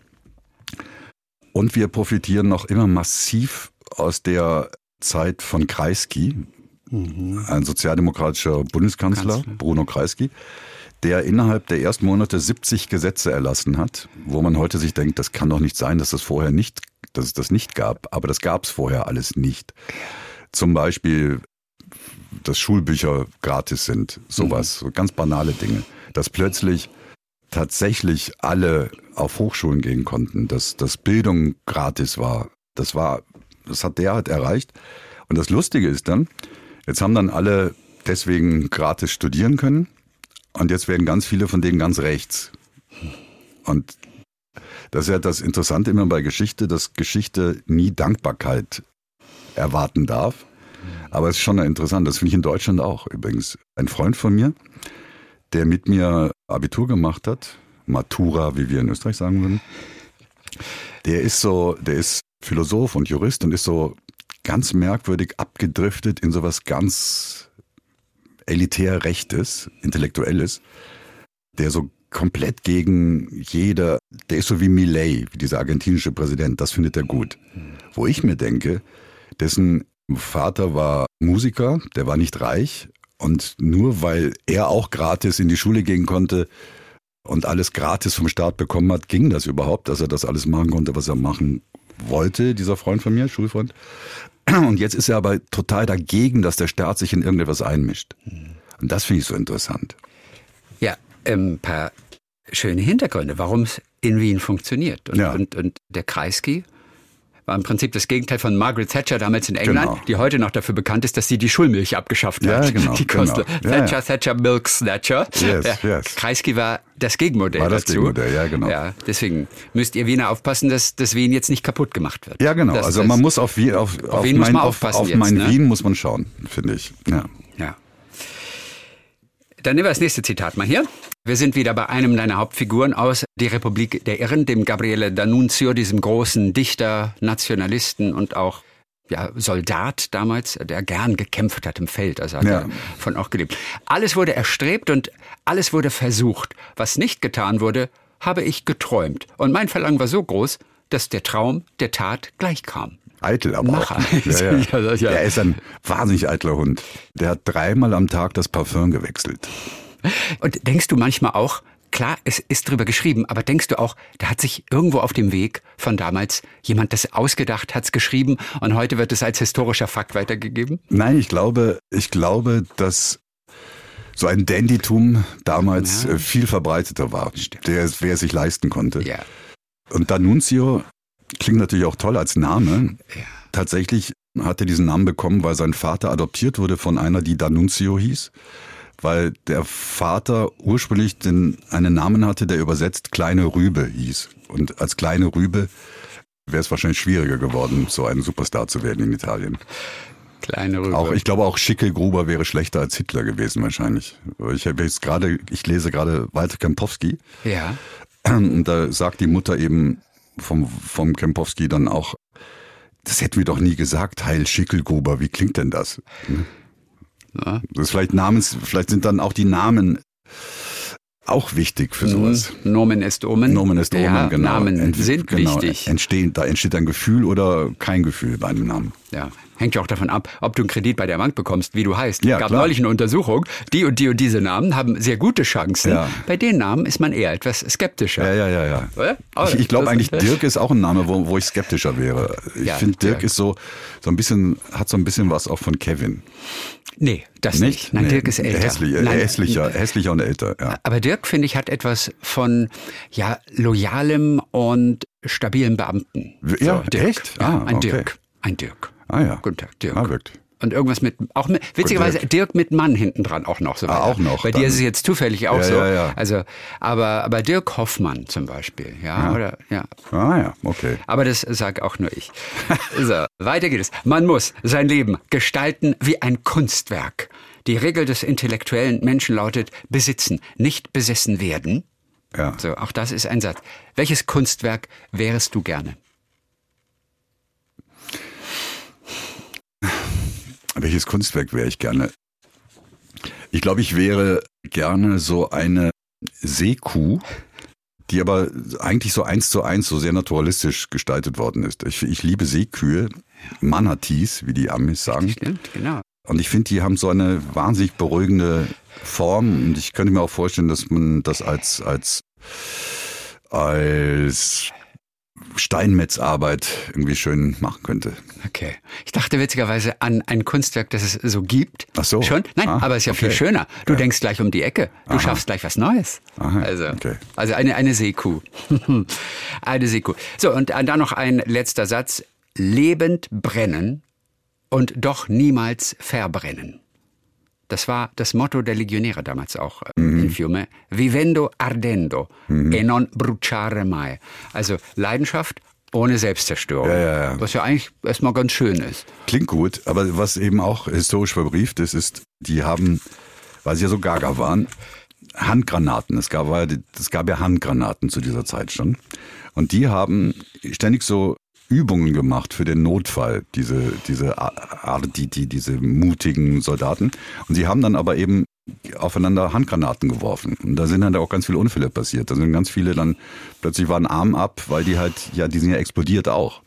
Und wir profitieren noch immer massiv aus der Zeit von Kreisky, mhm. ein sozialdemokratischer Bundeskanzler, Kanzler. Bruno Kreisky, der innerhalb der ersten Monate siebzig Gesetze erlassen hat, wo man heute sich denkt, das kann doch nicht sein, dass das vorher nicht, dass es das nicht gab. Aber das gab es vorher alles nicht. Zum Beispiel, dass Schulbücher gratis sind, sowas, so ganz banale Dinge. Dass plötzlich tatsächlich alle auf Hochschulen gehen konnten, dass, dass Bildung gratis war. Das war, das hat der halt erreicht. Und das Lustige ist dann, jetzt haben dann alle deswegen gratis studieren können und jetzt werden ganz viele von denen ganz rechts. Und das ist ja das Interessante immer bei Geschichte, dass Geschichte nie Dankbarkeit erwarten darf. Aber es ist schon interessant, das finde ich in Deutschland auch übrigens. Ein Freund von mir, der mit mir Abitur gemacht hat, Matura, wie wir in Österreich sagen würden, der ist so, der ist Philosoph und Jurist und ist so ganz merkwürdig abgedriftet in sowas ganz elitär Rechtes, Intellektuelles, der so komplett gegen jede, der ist so wie Milei, wie dieser argentinische Präsident, das findet er gut. Wo ich mir denke, dessen Vater war Musiker, der war nicht reich und nur weil er auch gratis in die Schule gehen konnte und alles gratis vom Staat bekommen hat, ging das überhaupt, dass er das alles machen konnte, was er machen wollte, dieser Freund von mir, Schulfreund. Und jetzt ist er aber total dagegen, dass der Staat sich in irgendetwas einmischt. Und das finde ich so interessant. Ja, ein paar schöne Hintergründe, warum es in Wien funktioniert. Und, ja. und, und der Kreisky war im Prinzip das Gegenteil von Margaret Thatcher damals in England, genau. die heute noch dafür bekannt ist, dass sie die Schulmilch abgeschafft hat. Ja, genau. Die genau. Thatcher, ja, ja. Thatcher Milk Snatcher. Yes, ja. yes. Kreisky war das Gegenmodell war das dazu. Gegenmodell, ja, genau. Ja, deswegen müsst ihr Wiener aufpassen, dass das Wien jetzt nicht kaputt gemacht wird. Ja, genau. Das, also das, man muss auf, Wien, auf, auf, auf Wien mein, muss man aufpassen auf, auf jetzt, mein ne? Wien muss man schauen, finde ich. Ja. ja. Dann nehmen wir das nächste Zitat mal hier. Wir sind wieder bei einem deiner Hauptfiguren aus Die Republik der Irren, dem Gabriele D'Annunzio, diesem großen Dichter, Nationalisten und auch ja, Soldat damals, der gern gekämpft hat im Feld, also hat ja. er von auch gelebt. Alles wurde erstrebt und alles wurde versucht. Was nicht getan wurde, habe ich geträumt. Und mein Verlangen war so groß, dass der Traum der Tat gleich kam. Eitel aber Mach auch. Ja, ja. ja, ja. Der ist ein wahnsinnig eitler Hund. Der hat dreimal am Tag das Parfüm gewechselt. Und denkst du manchmal auch, klar, es ist drüber geschrieben, aber denkst du auch, da hat sich irgendwo auf dem Weg von damals jemand das ausgedacht, hat es geschrieben und heute wird es als historischer Fakt weitergegeben? Nein, ich glaube, ich glaube, dass so ein Dandytum damals ja. viel verbreiteter war, der, wer es sich leisten konnte. Ja. Und D'Annunzio, Klingt natürlich auch toll als Name. Ja. Tatsächlich hat er diesen Namen bekommen, weil sein Vater adoptiert wurde von einer, die D'Annunzio hieß. Weil der Vater ursprünglich den, einen Namen hatte, der übersetzt Kleine Rübe hieß. Und als Kleine Rübe wäre es wahrscheinlich schwieriger geworden, so ein Superstar zu werden in Italien. Kleine Rübe. Auch, ich glaube auch Schickelgruber wäre schlechter als Hitler gewesen wahrscheinlich. Ich habe jetzt gerade, ich lese gerade Walter Kempowski. Ja. Und da sagt die Mutter eben vom, vom Kempowski dann auch, das hätten wir doch nie gesagt, Heil Schickelgruber, wie klingt denn das? Ja. Das ist vielleicht Namens, vielleicht sind dann auch die Namen auch wichtig für sowas. Nomen est Omen. Nomen est Omen, ja, genau. Namen Ent, sind genau, wichtig. Entstehen, da entsteht ein Gefühl oder kein Gefühl bei einem Namen. Ja, hängt ja auch davon ab, ob du einen Kredit bei der Bank bekommst, wie du heißt. Ja, gab klar. neulich eine Untersuchung, die und die und diese Namen haben sehr gute Chancen. Ja. Bei den Namen ist man eher etwas skeptischer. Ja, ja, ja, ja. Oder? Oh, Ich, ich glaube das- eigentlich, Dirk ist auch ein Name, wo, wo ich skeptischer wäre. Ich Ja, finde, Dirk Dirk. ist so, so ein bisschen, hat so ein bisschen was auch von Kevin. Nee, das nicht. Nicht? Nein, Nee, Dirk ist älter. Hässlich, äh, Nein, hässlicher, hässlicher und älter, ja. Aber Dirk, finde ich, hat etwas von ja loyalem und stabilem Beamten. Ja, Dirk. echt? Ja, Ah, ein okay. Dirk. Ein Dirk. Ah ja. Guten Tag, Dirk. Ah, wirklich. Und irgendwas mit, auch mit, witzigerweise Dirk. Dirk mit Mann hinten dran auch noch so Ah, weiter. auch noch, Bei dann. dir ist es jetzt zufällig auch Ja, so. ja, ja. Also, aber, aber Dirk Hoffmann zum Beispiel, ja, Ja. oder, ja. Ah ja, okay. Aber das sag auch nur ich. So, weiter geht es. Man muss sein Leben gestalten wie ein Kunstwerk. Die Regel des intellektuellen Menschen lautet, besitzen, nicht besessen werden. Ja. So, auch das ist ein Satz. Welches Kunstwerk wärest du gerne? Welches Kunstwerk wäre ich gerne? Ich glaube, ich wäre gerne so eine Seekuh, die aber eigentlich so eins zu eins so sehr naturalistisch gestaltet worden ist. Ich, ich liebe Seekühe, Manatees, wie die Amis sagen. Stimmt, genau. Und ich finde, die haben so eine wahnsinnig beruhigende Form. Und ich könnte mir auch vorstellen, dass man das als, als, als Steinmetzarbeit irgendwie schön machen könnte. Okay. Ich dachte witzigerweise an ein Kunstwerk, das es so gibt. Ach so. Schon? Nein, Ah, aber es ist ja okay. viel schöner. Du Ja. denkst gleich um die Ecke. Du Aha. schaffst gleich was Neues. Aha, also, okay. also eine, eine Seekuh. Eine Seekuh. So, und dann noch ein letzter Satz. Lebend brennen und doch niemals verbrennen. Das war das Motto der Legionäre damals auch äh, Mhm. in Fiume. Vivendo ardendo e non bruciare mai. Also Leidenschaft ohne Selbstzerstörung. Ja, ja, ja. Was ja eigentlich erstmal ganz schön ist. Klingt gut, aber was eben auch historisch verbrieft ist, ist, die haben, weil sie ja so gaga waren, Handgranaten. Es gab, war ja die- es gab ja Handgranaten zu dieser Zeit schon. Und die haben ständig so Übungen gemacht für den Notfall, diese, diese Arditi, diese mutigen Soldaten. Und sie haben dann aber eben aufeinander Handgranaten geworfen. Und da sind dann auch ganz viele Unfälle passiert. Da sind ganz viele dann, plötzlich waren Arm ab, weil die halt, ja, die sind ja explodiert auch.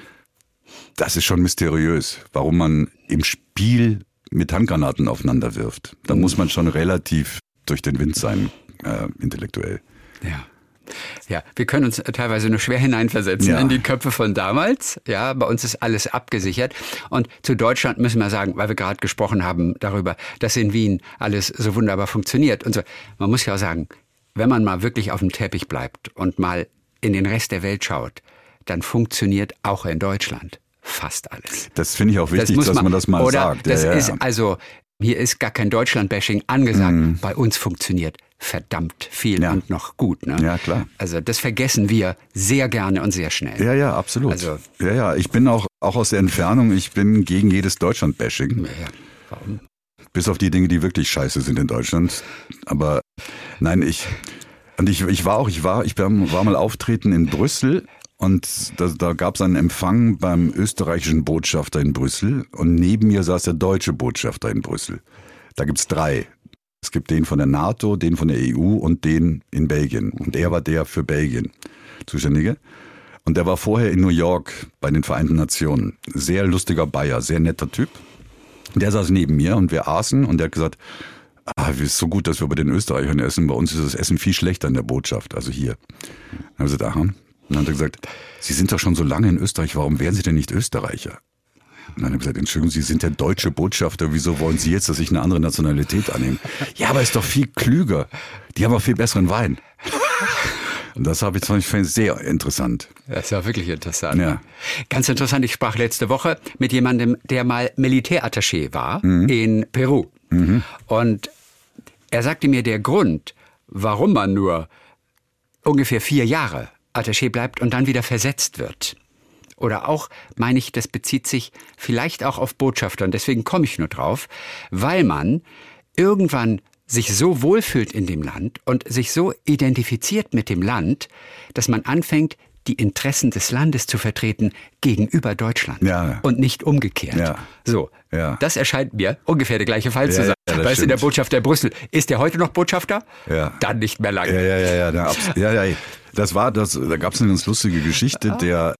Das ist schon mysteriös, warum man im Spiel mit Handgranaten aufeinander wirft. Da muss man schon relativ durch den Wind sein, äh, intellektuell. Ja. Ja, wir können uns teilweise nur schwer hineinversetzen Ja. in die Köpfe von damals. Ja, bei uns ist alles abgesichert. Und zu Deutschland müssen wir sagen, weil wir gerade gesprochen haben darüber, dass in Wien alles so wunderbar funktioniert und so. Man muss ja auch sagen, wenn man mal wirklich auf dem Teppich bleibt und mal in den Rest der Welt schaut, dann funktioniert auch in Deutschland fast alles. Das finde ich auch wichtig, muss dass man das mal oder sagt. Das ja, ja. ist also, hier ist gar kein Deutschland-Bashing angesagt. Mhm. Bei uns funktioniert verdammt viel Ja. und noch gut. Ne? Ja, klar. Also das vergessen wir sehr gerne und sehr schnell. Ja, ja, absolut. Also- ja, ja, ich bin auch, auch aus der Entfernung, ich bin gegen jedes Deutschland-Bashing. Ja, warum? Bis auf die Dinge, die wirklich scheiße sind in Deutschland. Aber nein, ich, und ich, ich war auch, ich war, ich war mal auftreten in Brüssel und da, da gab es einen Empfang beim österreichischen Botschafter in Brüssel und neben mir saß der deutsche Botschafter in Brüssel. Da gibt's drei. Es gibt den von der NATO, den von der E U und den in Belgien. Und er war der für Belgien Zuständige. Und der war vorher in New York bei den Vereinten Nationen. Sehr lustiger Bayer, sehr netter Typ. Der saß neben mir und wir aßen und der hat gesagt, ah, es ist so gut, dass wir bei den Österreichern essen. Bei uns ist das Essen viel schlechter in der Botschaft, also hier. Dann haben wir gesagt, aha. Und dann hat er gesagt, Sie sind doch schon so lange in Österreich, warum wären Sie denn nicht Österreicher? Und dann habe ich gesagt, Entschuldigung, Sie sind der deutsche Botschafter, wieso wollen Sie jetzt, dass ich eine andere Nationalität annehme? Ja, aber ist doch viel klüger. Die haben auch viel besseren Wein. Und das habe ich zum Beispiel sehr interessant. Das war wirklich interessant. Ja. Ganz interessant, ich sprach letzte Woche mit jemandem, der mal Militärattaché war mhm. in Peru. Mhm. Und er sagte mir, der Grund, warum man nur ungefähr vier Jahre Attaché bleibt und dann wieder versetzt wird. Oder auch, meine ich, das bezieht sich vielleicht auch auf Botschafter. Und deswegen komme ich nur drauf, weil man irgendwann sich so wohlfühlt in dem Land und sich so identifiziert mit dem Land, dass man anfängt, die Interessen des Landes zu vertreten gegenüber Deutschland ja. und nicht umgekehrt. Ja. So, ja. Das erscheint mir ungefähr der gleiche Fall ja, zu sein. Ja, Weil es in der stimmt. Botschafter in Brüssel, ist der heute noch Botschafter? Ja. Dann nicht mehr lange. Ja, ja, ja, ja, ja, ja, ja. Das war das, da gab es eine ganz lustige Geschichte, der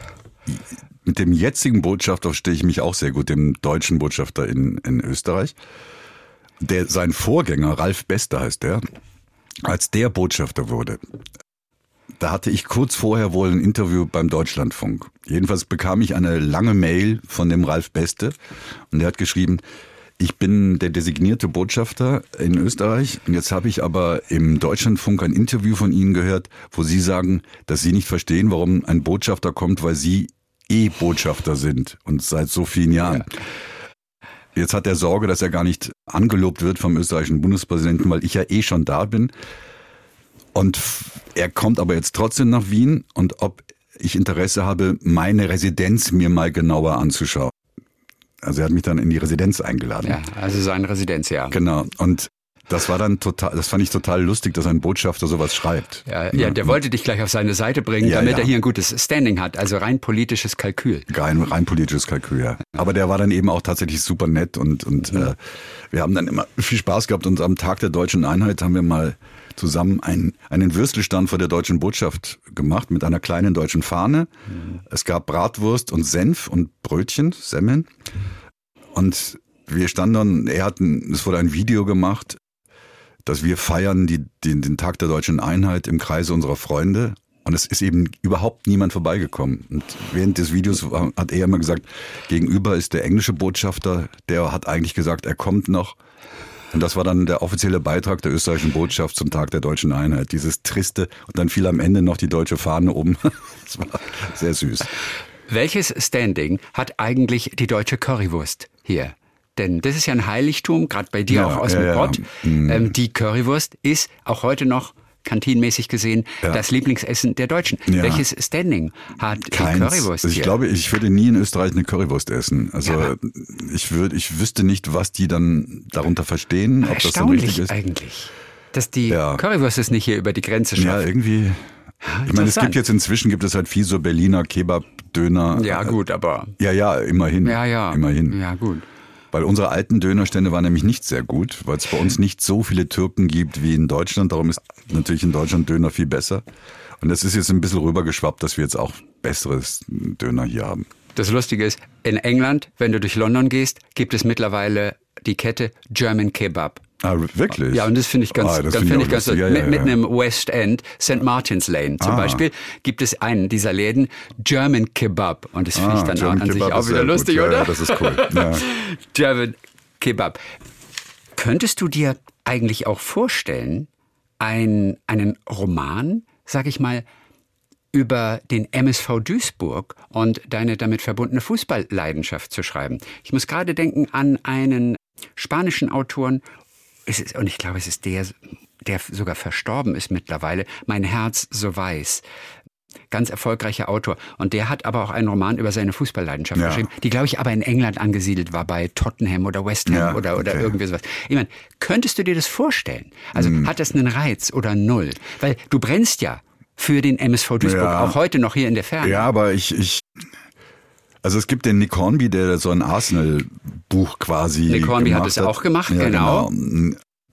mit dem jetzigen Botschafter verstehe ich mich auch sehr gut, dem deutschen Botschafter in, in Österreich. Der, sein Vorgänger, Ralf Bester heißt der, als der Botschafter wurde, da hatte ich kurz vorher wohl ein Interview beim Deutschlandfunk. Jedenfalls bekam ich eine lange Mail von dem Ralf Beste und der hat geschrieben, ich bin der designierte Botschafter in Österreich und jetzt habe ich aber im Deutschlandfunk ein Interview von Ihnen gehört, wo Sie sagen, dass Sie nicht verstehen, warum ein Botschafter kommt, weil Sie eh Botschafter sind und seit so vielen Jahren. Ja. Jetzt hat er Sorge, dass er gar nicht angelobt wird vom österreichischen Bundespräsidenten, weil ich ja eh schon da bin. Und er kommt aber jetzt trotzdem nach Wien und ob ich Interesse habe, meine Residenz mir mal genauer anzuschauen. Also er hat mich dann in die Residenz eingeladen. Ja, also seine Residenz, ja. Genau. Und das war dann total, das fand ich total lustig, dass ein Botschafter sowas schreibt. Ja, ja, der wollte dich gleich auf seine Seite bringen, ja, damit ja. er hier ein gutes Standing hat. Also rein politisches Kalkül. Rein, rein politisches Kalkül, ja. Aber der war dann eben auch tatsächlich super nett und, und mhm. äh, wir haben dann immer viel Spaß gehabt und am Tag der Deutschen Einheit haben wir mal zusammen einen, einen Würstelstand vor der deutschen Botschaft gemacht mit einer kleinen deutschen Fahne. Mhm. Es gab Bratwurst und Senf und Brötchen, Semmeln. Und wir standen dann, er hat, ein, es wurde ein Video gemacht, dass wir feiern die, die, den Tag der deutschen Einheit im Kreise unserer Freunde. Und es ist eben überhaupt niemand vorbeigekommen. Und während des Videos hat er immer gesagt, gegenüber ist der englische Botschafter, der hat eigentlich gesagt, er kommt noch. Und das war dann der offizielle Beitrag der österreichischen Botschaft zum Tag der deutschen Einheit. Dieses triste, und dann fiel am Ende noch die deutsche Fahne um. Das war sehr süß. Welches Standing hat eigentlich die deutsche Currywurst hier? Denn das ist ja ein Heiligtum, gerade bei dir ja, auch aus ja, dem ja. Pott. Mhm. Ähm, die Currywurst ist auch heute noch kantinenmäßig gesehen ja. das Lieblingsessen der Deutschen. Ja. Welches Standing hat Keins. die Currywurst also ich hier? glaube, ich würde nie in Österreich eine Currywurst essen. Also ja. ich würde, ich wüsste nicht, was die dann darunter verstehen, ob das dann richtig ist. Eigentlich, dass die ja. Currywurst es nicht hier über die Grenze schafft. Ja, irgendwie. Ich meine, es gibt jetzt inzwischen gibt es halt viel so Berliner Kebab-Döner. Ja, gut, aber. Ja, ja, immerhin. Ja, ja. Immerhin. Ja, gut. Weil unsere alten Dönerstände waren nämlich nicht sehr gut, weil es bei uns nicht so viele Türken gibt wie in Deutschland. Darum ist natürlich in Deutschland Döner viel besser. Und das ist jetzt ein bisschen rübergeschwappt, dass wir jetzt auch besseres Döner hier haben. Das Lustige ist, in England, wenn du durch London gehst, gibt es mittlerweile die Kette German Kebab. Ah, wirklich? Ja, und das finde ich ganz, ah, das ganz, find find ich ich ganz ja, ja, ja. mitten im West End, Sankt Martin's Lane zum ah. Beispiel, gibt es einen dieser Läden, German Kebab. Und das finde ah, ich dann German an Kebab sich auch wieder gut. lustig, ja, oder? Ja, das ist cool. Ja. German Kebab. Könntest du dir eigentlich auch vorstellen, ein, einen Roman, sag ich mal, über den M S V Duisburg und deine damit verbundene Fußballleidenschaft zu schreiben? Ich muss gerade denken an einen spanischen Autoren, es ist, und ich glaube, es ist der, der sogar verstorben ist mittlerweile, Mein Herz so weiß. Ganz erfolgreicher Autor. Und der hat aber auch einen Roman über seine Fußballleidenschaft ja. geschrieben, die, glaube ich, aber in England angesiedelt war, bei Tottenham oder West Ham ja, oder, oder okay. irgendwie sowas. Ich meine, könntest du dir das vorstellen? Also hm. hat das einen Reiz oder null? Weil du brennst ja für den M S V Duisburg, ja. auch heute noch hier in der Ferne. Ja, aber ich... ich Also es gibt den Nick Hornby, der so ein Arsenal-Buch quasi Nick Hornby gemacht hat es auch gemacht, ja, genau. genau.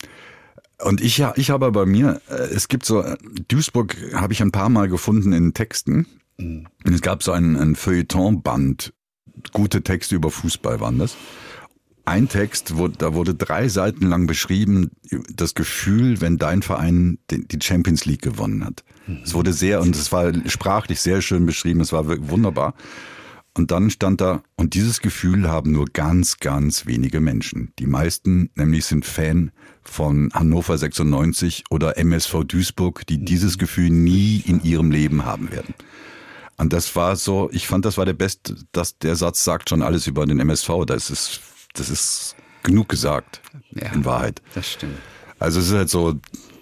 Und ich, ich habe bei mir, es gibt so, Duisburg habe ich ein paar Mal gefunden in Texten. Mhm. Und es gab so ein, ein Feuilleton-Band, gute Texte über Fußball waren das. Ein Text, wo, da wurde drei Seiten lang beschrieben, das Gefühl, wenn dein Verein die Champions League gewonnen hat. Es wurde sehr, und es war sprachlich sehr schön beschrieben, es war wunderbar. Und dann stand da, und dieses Gefühl haben nur ganz, ganz wenige Menschen. Die meisten nämlich sind Fan von Hannover sechsundneunzig oder M S V Duisburg, die dieses Gefühl nie in ihrem Leben haben werden. Und das war so, ich fand, das war der beste, dass der Satz sagt schon alles über den M S V. Das ist, das ist genug gesagt, ja, in Wahrheit. Das stimmt. Also es ist halt so,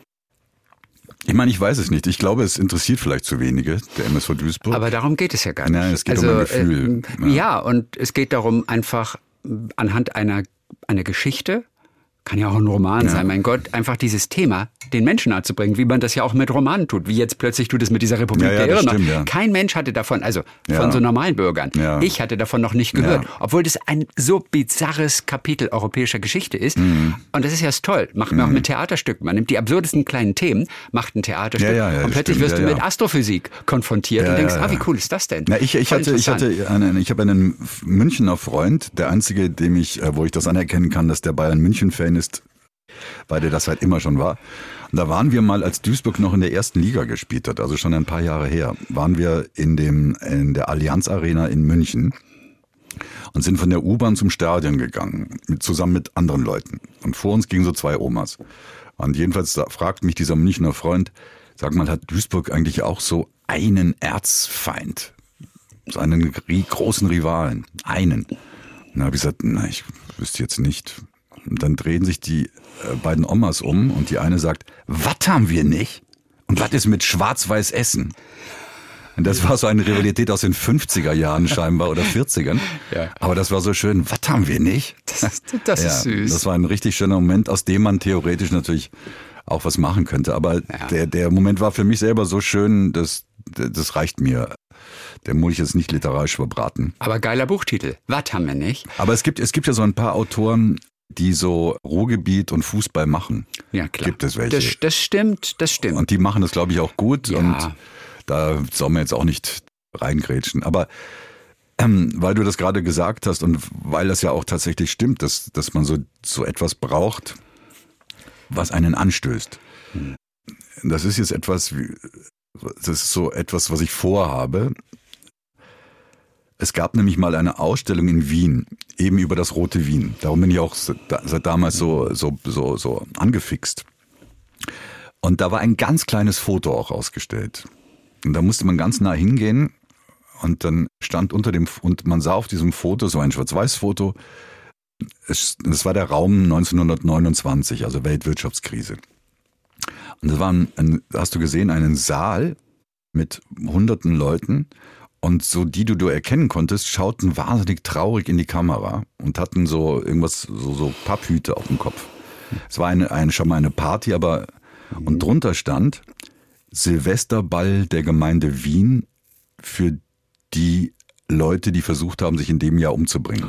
ich meine, ich weiß es nicht. Ich glaube, es interessiert vielleicht zu wenige, der M S V Duisburg. Aber darum geht es ja gar nicht. Nein, es geht also, um ein Gefühl. Äh, ja. ja, und es geht darum, einfach anhand einer, einer Geschichte, kann ja auch ein Roman ja. sein, mein Gott, einfach dieses Thema den Menschen nahe zu bringen, wie man das ja auch mit Romanen tut, wie jetzt plötzlich tut es mit dieser Republik ja, ja, der Irren. Stimmt, ja. Kein Mensch hatte davon, also ja. von so normalen Bürgern, ja. ich hatte davon noch nicht gehört, ja. obwohl das ein so bizarres Kapitel europäischer Geschichte ist. Mhm. Und das ist ja toll, macht man mhm. auch mit Theaterstücken. Man nimmt die absurdesten kleinen Themen, macht ein Theaterstück ja, ja, ja, und plötzlich stimmt, wirst ja, du ja. mit Astrophysik konfrontiert ja, und denkst, ja, ja. ah, wie cool ist das denn? Na, ich, ich hatte, ich hatte einen, ich habe einen Münchner Freund, der einzige, dem ich, wo ich das anerkennen kann, dass der Bayern München Fan ist, weil der das halt immer schon war. Und da waren wir mal, als Duisburg noch in der ersten Liga gespielt hat, also schon ein paar Jahre her, waren wir in dem in der Allianz Arena in München und sind von der U-Bahn zum Stadion gegangen, mit, zusammen mit anderen Leuten. Und vor uns gingen so zwei Omas. Und jedenfalls da fragt mich dieser Münchner Freund, sag mal, hat Duisburg eigentlich auch so einen Erzfeind? So einen großen Rivalen? Einen? Und dann habe ich gesagt, na, ich wüsste jetzt nicht. Und dann drehen sich die äh, beiden Omas um und die eine sagt, was haben wir nicht? Und was ist mit Schwarz-Weiß Essen? Und das war so eine Rivalität aus den fünfziger Jahren scheinbar oder vierzigern. Ja. Aber das war so schön, was haben wir nicht? Das, das ja, ist süß. Das war ein richtig schöner Moment, aus dem man theoretisch natürlich auch was machen könnte. Aber ja. der, der Moment war für mich selber so schön, dass, das reicht mir. Der muss ich jetzt nicht literarisch verbraten. Aber geiler Buchtitel. Was haben wir nicht? Aber es gibt, es gibt ja so ein paar Autoren, die so Ruhrgebiet und Fußball machen. Ja, klar. Gibt es welche. Das, das stimmt, das stimmt. Und die machen das, glaube ich, auch gut. Ja. Und da soll man jetzt auch nicht reingrätschen. Aber ähm, weil du das gerade gesagt hast und weil das ja auch tatsächlich stimmt, dass, dass man so, so etwas braucht, was einen anstößt. Hm. Das ist jetzt etwas, wie, das ist so etwas, was ich vorhabe. Es gab nämlich mal eine Ausstellung in Wien, eben über das Rote Wien. Darum bin ich auch seit damals so, so, so, so angefixt. Und da war ein ganz kleines Foto auch ausgestellt. Und da musste man ganz nah hingehen und dann stand unter dem, und man sah auf diesem Foto, so ein Schwarz-Weiß-Foto, es, das war der Raum neunzehnhundertneunundzwanzig, also Weltwirtschaftskrise. Und das war ein, ein, hast du gesehen, einen Saal mit hunderten Leuten. Und so die, die du erkennen konntest, schauten wahnsinnig traurig in die Kamera und hatten so irgendwas, so, so Papphüte auf dem Kopf. Es war eine, eine, schon mal eine Party, aber und drunter stand Silvesterball der Gemeinde Wien für die Leute, die versucht haben, sich in dem Jahr umzubringen.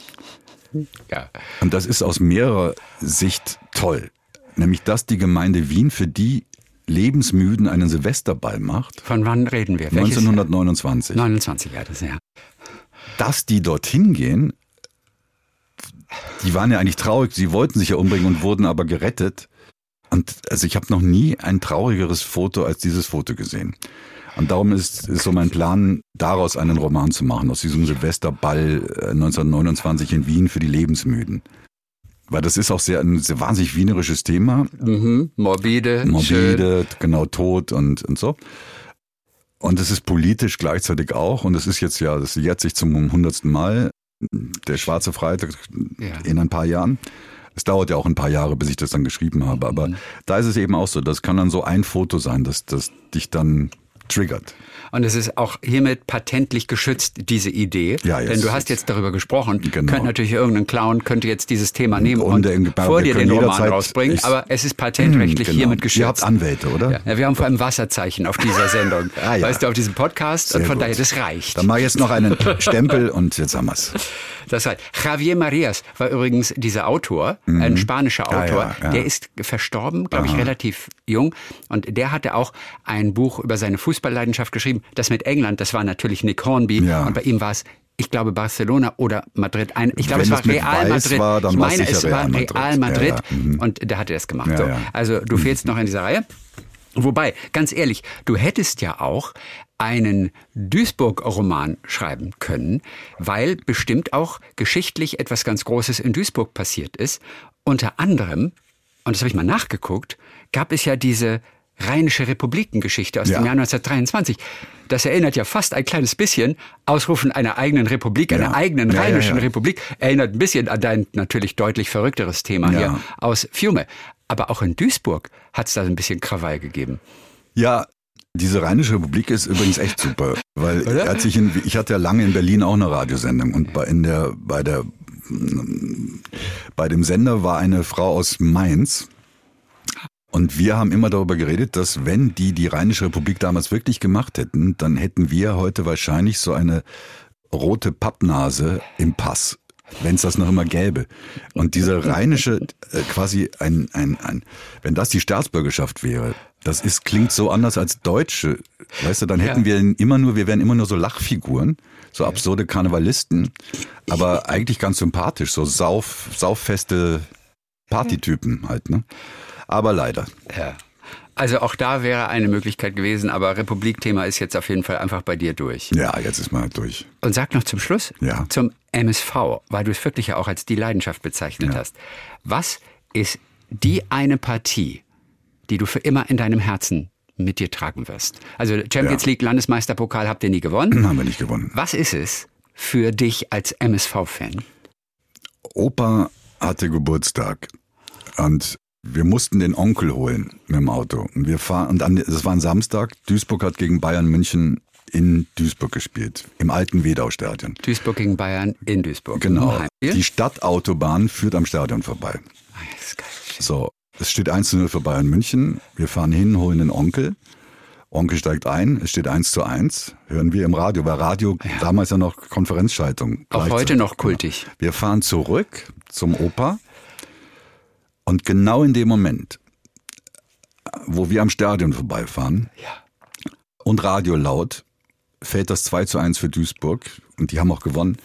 Ja. Und das ist aus mehrerer Sicht toll. Nämlich, dass die Gemeinde Wien für die Lebensmüden einen Silvesterball macht. Von wann reden wir? Welches neunzehnhundertneunundzwanzig. neunundzwanzig, ja, das ja. Dass die dorthin gehen, die waren ja eigentlich traurig, sie wollten sich ja umbringen und wurden aber gerettet. Und also ich habe noch nie ein traurigeres Foto als dieses Foto gesehen. Und darum ist, ist so mein Plan, daraus einen Roman zu machen, aus diesem Silvesterball neunzehnhundertneunundzwanzig in Wien für die Lebensmüden. Weil das ist auch sehr ein sehr wahnsinnig wienerisches Thema. Mhm, morbide. Morbide, schön. Genau, Tod und, und so. Und es ist politisch gleichzeitig auch. Und es ist jetzt ja, das jährt sich zum hundertsten Mal, der Schwarze Freitag ja. in ein paar Jahren. Es dauert ja auch ein paar Jahre, bis ich das dann geschrieben habe. Aber mhm. da ist es eben auch so, das kann dann so ein Foto sein, das, das dich dann triggert. Und es ist auch hiermit patentlich geschützt, diese Idee. Ja, Denn du hast jetzt darüber gesprochen. Genau. Könnte natürlich irgendein Clown könnte jetzt dieses Thema nehmen und, und vor dir den Roman rausbringen. Aber es ist patentrechtlich genau. hiermit geschützt. Ihr habt Anwälte, oder? Ja, wir haben vor allem Wasserzeichen auf dieser Sendung. ah, ja. Weißt du, auf diesem Podcast. Sehr und von gut. daher, das reicht. Dann mach ich jetzt noch einen Stempel und jetzt haben wir's. Das heißt, Javier Marias war übrigens dieser Autor, mhm. ein spanischer Autor. Ja, ja, ja. Der ist verstorben, glaube ich, relativ jung. Und der hatte auch ein Buch über seine Fußballleidenschaft geschrieben. Das mit England, das war natürlich Nick Hornby. Ja. Und bei ihm war es, ich glaube, Barcelona oder Madrid. Ein, ich glaube, Wenn es war Real Madrid. War, dann ich meine, es war Real Madrid. Real Madrid. Ja, ja. Mhm. Und der hatte das gemacht. Ja, so. ja. Also du fehlst noch in dieser Reihe. Wobei, ganz ehrlich, du hättest ja auch einen Duisburg-Roman schreiben können, weil bestimmt auch geschichtlich etwas ganz Großes in Duisburg passiert ist. Unter anderem, und das habe ich mal nachgeguckt, gab es ja diese Rheinische Republikengeschichte aus Ja. dem Jahr neunzehnhundertdreiundzwanzig. Das erinnert ja fast ein kleines bisschen, Ausrufen einer eigenen Republik, einer Ja. eigenen Ja, ja, Rheinischen ja. Republik, erinnert ein bisschen an dein natürlich deutlich verrückteres Thema Ja. hier aus Fiume. Aber auch in Duisburg hat es da ein bisschen Krawall gegeben. Ja, diese Rheinische Republik ist übrigens echt super, weil Oder? als ich in, ich hatte ja lange in Berlin auch eine Radiosendung und bei in der bei der bei dem Sender war eine Frau aus Mainz. Und wir haben immer darüber geredet, dass wenn die die Rheinische Republik damals wirklich gemacht hätten, dann hätten wir heute wahrscheinlich so eine rote Pappnase im Pass, wenn es das noch immer gäbe. Und diese rheinische, äh, quasi ein, ein, ein, wenn das die Staatsbürgerschaft wäre, das ist, klingt so anders als Deutsche, weißt du, dann hätten Ja. wir immer nur, wir wären immer nur so Lachfiguren, so absurde Karnevalisten, aber eigentlich ganz sympathisch, so sauf, sauffeste Partytypen halt, ne? Aber leider. Ja. Also auch da wäre eine Möglichkeit gewesen, aber Republikthema ist jetzt auf jeden Fall einfach bei dir durch. Ja, jetzt ist mal durch. Und sag noch zum Schluss, Ja. zum M S V, weil du es wirklich ja auch als die Leidenschaft bezeichnet Ja. hast. Was ist die eine Partie, die du für immer in deinem Herzen mit dir tragen wirst? Also Champions Ja. League, Landesmeisterpokal habt ihr nie gewonnen. Haben wir nicht gewonnen. Was ist es für dich als M S V-Fan? Opa hatte Geburtstag und wir mussten den Onkel holen mit dem Auto. Und wir fahren, und an, das war ein Samstag, Duisburg hat gegen Bayern München in Duisburg gespielt, im alten Wedau-Stadion. Duisburg gegen Bayern in Duisburg. Genau. Im Heimspiel? Die Stadtautobahn führt am Stadion vorbei. Ah, das ist geil. So, es steht eins zu null für Bayern München. Wir fahren hin, holen den Onkel. Onkel steigt ein, es steht eins zu eins. Hören wir im Radio, weil Radio damals ja noch Konferenzschaltung. Auch gleichzeitig. heute noch kultig. Wir fahren zurück zum Opa und genau in dem Moment, wo wir am Stadion vorbeifahren Ja. und Radio laut, fällt das zwei zu eins für Duisburg und die haben auch gewonnen.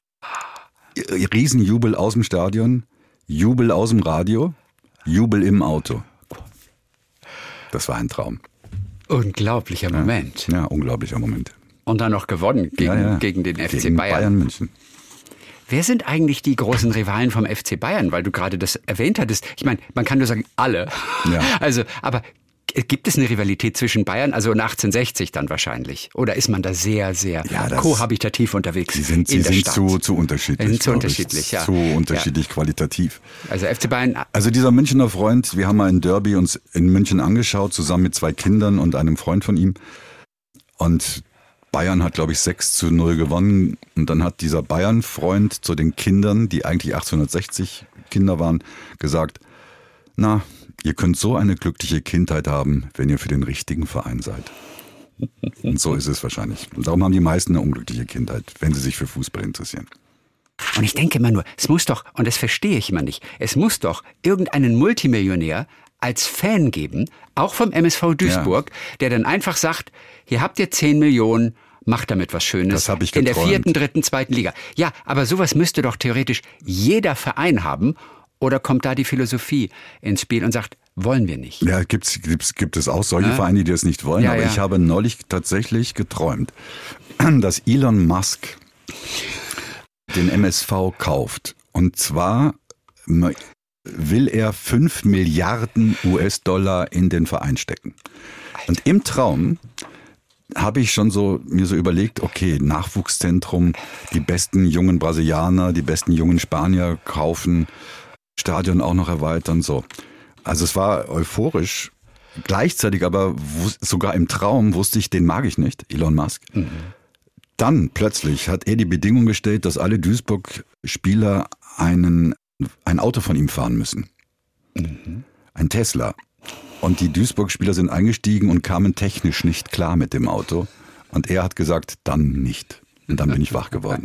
Riesenjubel aus dem Stadion, Jubel aus dem Radio, Jubel im Auto. Das war ein Traum. Unglaublicher Moment. Ja, unglaublicher Moment. Und dann noch gewonnen gegen, Ja, ja. gegen den F C Gegen Bayern. Bayern München. Wer sind eigentlich die großen Rivalen vom F C Bayern? Weil du gerade das erwähnt hattest. Ich meine, man kann nur sagen, alle. Ja. Also, aber gibt es eine Rivalität zwischen Bayern, also in achtzehnhundertsechzig dann wahrscheinlich? Oder ist man da sehr, sehr Ja, das- kohabitativ unterwegs? Sie sind, in sie der sind Stadt? zu, zu unterschiedlich. Sie sind zu glaub ich. unterschiedlich, ja. Zu unterschiedlich qualitativ. Also F C Bayern, Also dieser Münchner Freund, wir haben mal ein Derby uns in München angeschaut, zusammen mit zwei Kindern und einem Freund von ihm. Und Bayern hat, glaube ich, sechs zu null gewonnen. Und dann hat dieser Bayern-Freund zu den Kindern, die eigentlich achtzehnhundertsechzig Kinder waren, gesagt, na, ihr könnt so eine glückliche Kindheit haben, wenn ihr für den richtigen Verein seid. Und so ist es wahrscheinlich. Und darum haben die meisten eine unglückliche Kindheit, wenn sie sich für Fußball interessieren. und ich denke immer nur, es muss doch, und das verstehe ich immer nicht, es muss doch irgendeinen Multimillionär als Fan geben, auch vom M S V Duisburg, der dann einfach sagt, hier habt ihr zehn Millionen, macht damit was Schönes. Das hab ich in der geträumt. vierten, dritten, zweiten Liga. Ja, aber sowas müsste doch theoretisch jeder Verein haben. Oder kommt da die Philosophie ins Spiel und sagt, wollen wir nicht? Ja, gibt's, gibt's, gibt es auch solche Ja. Vereine, die das nicht wollen. Ja, aber ja. ich habe neulich tatsächlich geträumt, dass Elon Musk den M S V kauft. Und zwar will er fünf Milliarden U S-Dollar in den Verein stecken. Und im Traum habe ich schon so mir so überlegt, okay, Nachwuchszentrum, die besten jungen Brasilianer, die besten jungen Spanier kaufen, Stadion auch noch erweitern, so. Also es war euphorisch. Gleichzeitig aber wus- sogar im Traum wusste ich, den mag ich nicht, Elon Musk. Mhm. Dann plötzlich hat er die Bedingung gestellt, dass alle Duisburg-Spieler einen, ein Auto von ihm fahren müssen. Mhm. Ein Tesla. Und die Duisburg-Spieler sind eingestiegen und kamen technisch nicht klar mit dem Auto. Und er hat gesagt, dann nicht. Und dann bin ich wach geworden.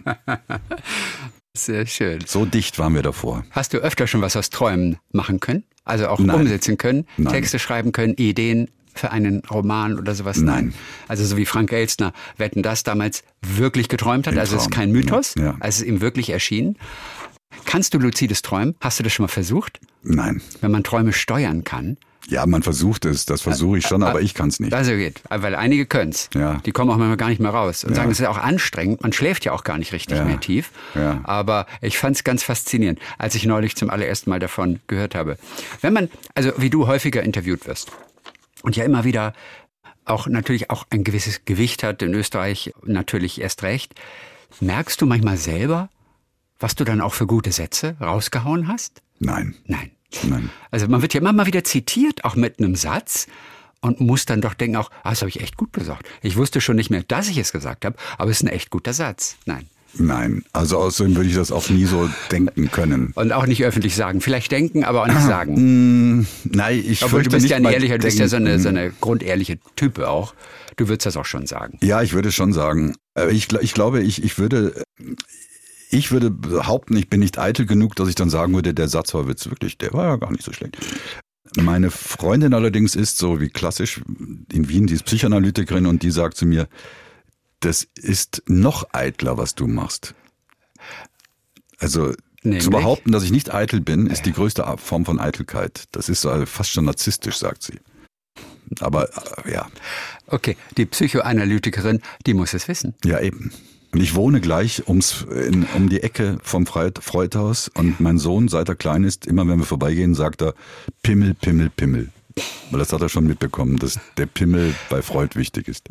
Sehr schön. So dicht waren wir davor. Hast du öfter schon was aus Träumen machen können? Also auch Nein. umsetzen können? Nein. Texte schreiben können, Ideen für einen Roman oder sowas? Nein. Also so wie Frank Elstner, Wetten, das damals wirklich geträumt hat. Im Also es ist Traum. kein Mythos, Ja. also es ist ihm wirklich erschienen. Kannst du luzides Träumen? Hast du das schon mal versucht? Nein. Wenn man Träume steuern kann, Ja, man versucht es, das versuche ich schon, aber ich kann es nicht. Also geht, weil einige können es. Ja. Die kommen auch manchmal gar nicht mehr raus und Ja. sagen, es ist auch anstrengend, man schläft ja auch gar nicht richtig Ja. mehr tief. Ja. Aber ich fand es ganz faszinierend, als ich neulich zum allerersten Mal davon gehört habe. Wenn man, also wie du häufiger interviewt wirst und ja immer wieder auch natürlich auch ein gewisses Gewicht hat, in Österreich natürlich erst recht, merkst du manchmal selber, was du dann auch für gute Sätze rausgehauen hast? Nein. Nein. Nein. Also man wird ja immer mal wieder zitiert, auch mit einem Satz und muss dann doch denken auch, ah, das habe ich echt gut gesagt. Ich wusste schon nicht mehr, dass ich es gesagt habe, aber es ist ein echt guter Satz. Nein. Nein, also außerdem würde ich das auch nie so denken können. Und auch nicht öffentlich sagen. Vielleicht denken, aber auch nicht sagen. Mm, nein, ich Obwohl du fürchte bist nicht ja ein mal ehrlicher, du bist ja so eine, denken. so eine grundehrliche Type auch. Du würdest das auch schon sagen. Ja, ich würde schon sagen. Aber Ich, gl- ich glaube, ich, ich würde, ich würde behaupten, ich bin nicht eitel genug, dass ich dann sagen würde, der Satz war jetzt wirklich, der war ja gar nicht so schlecht. Meine Freundin allerdings ist so wie klassisch in Wien, die ist Psychoanalytikerin und die sagt zu mir, das ist noch eitler, was du machst. Also Nämlich? zu behaupten, dass ich nicht eitel bin, ist die größte Form von Eitelkeit. Das ist so fast schon narzisstisch, sagt sie. Aber äh, ja, Okay, die Psychoanalytikerin, die muss es wissen. ja eben. Und ich wohne gleich ums, in, um die Ecke vom Freud, Freudhaus und mein Sohn, seit er klein ist, immer wenn wir vorbeigehen, sagt er Pimmel, Pimmel, Pimmel. Weil das hat er schon mitbekommen, dass der Pimmel bei Freud wichtig ist.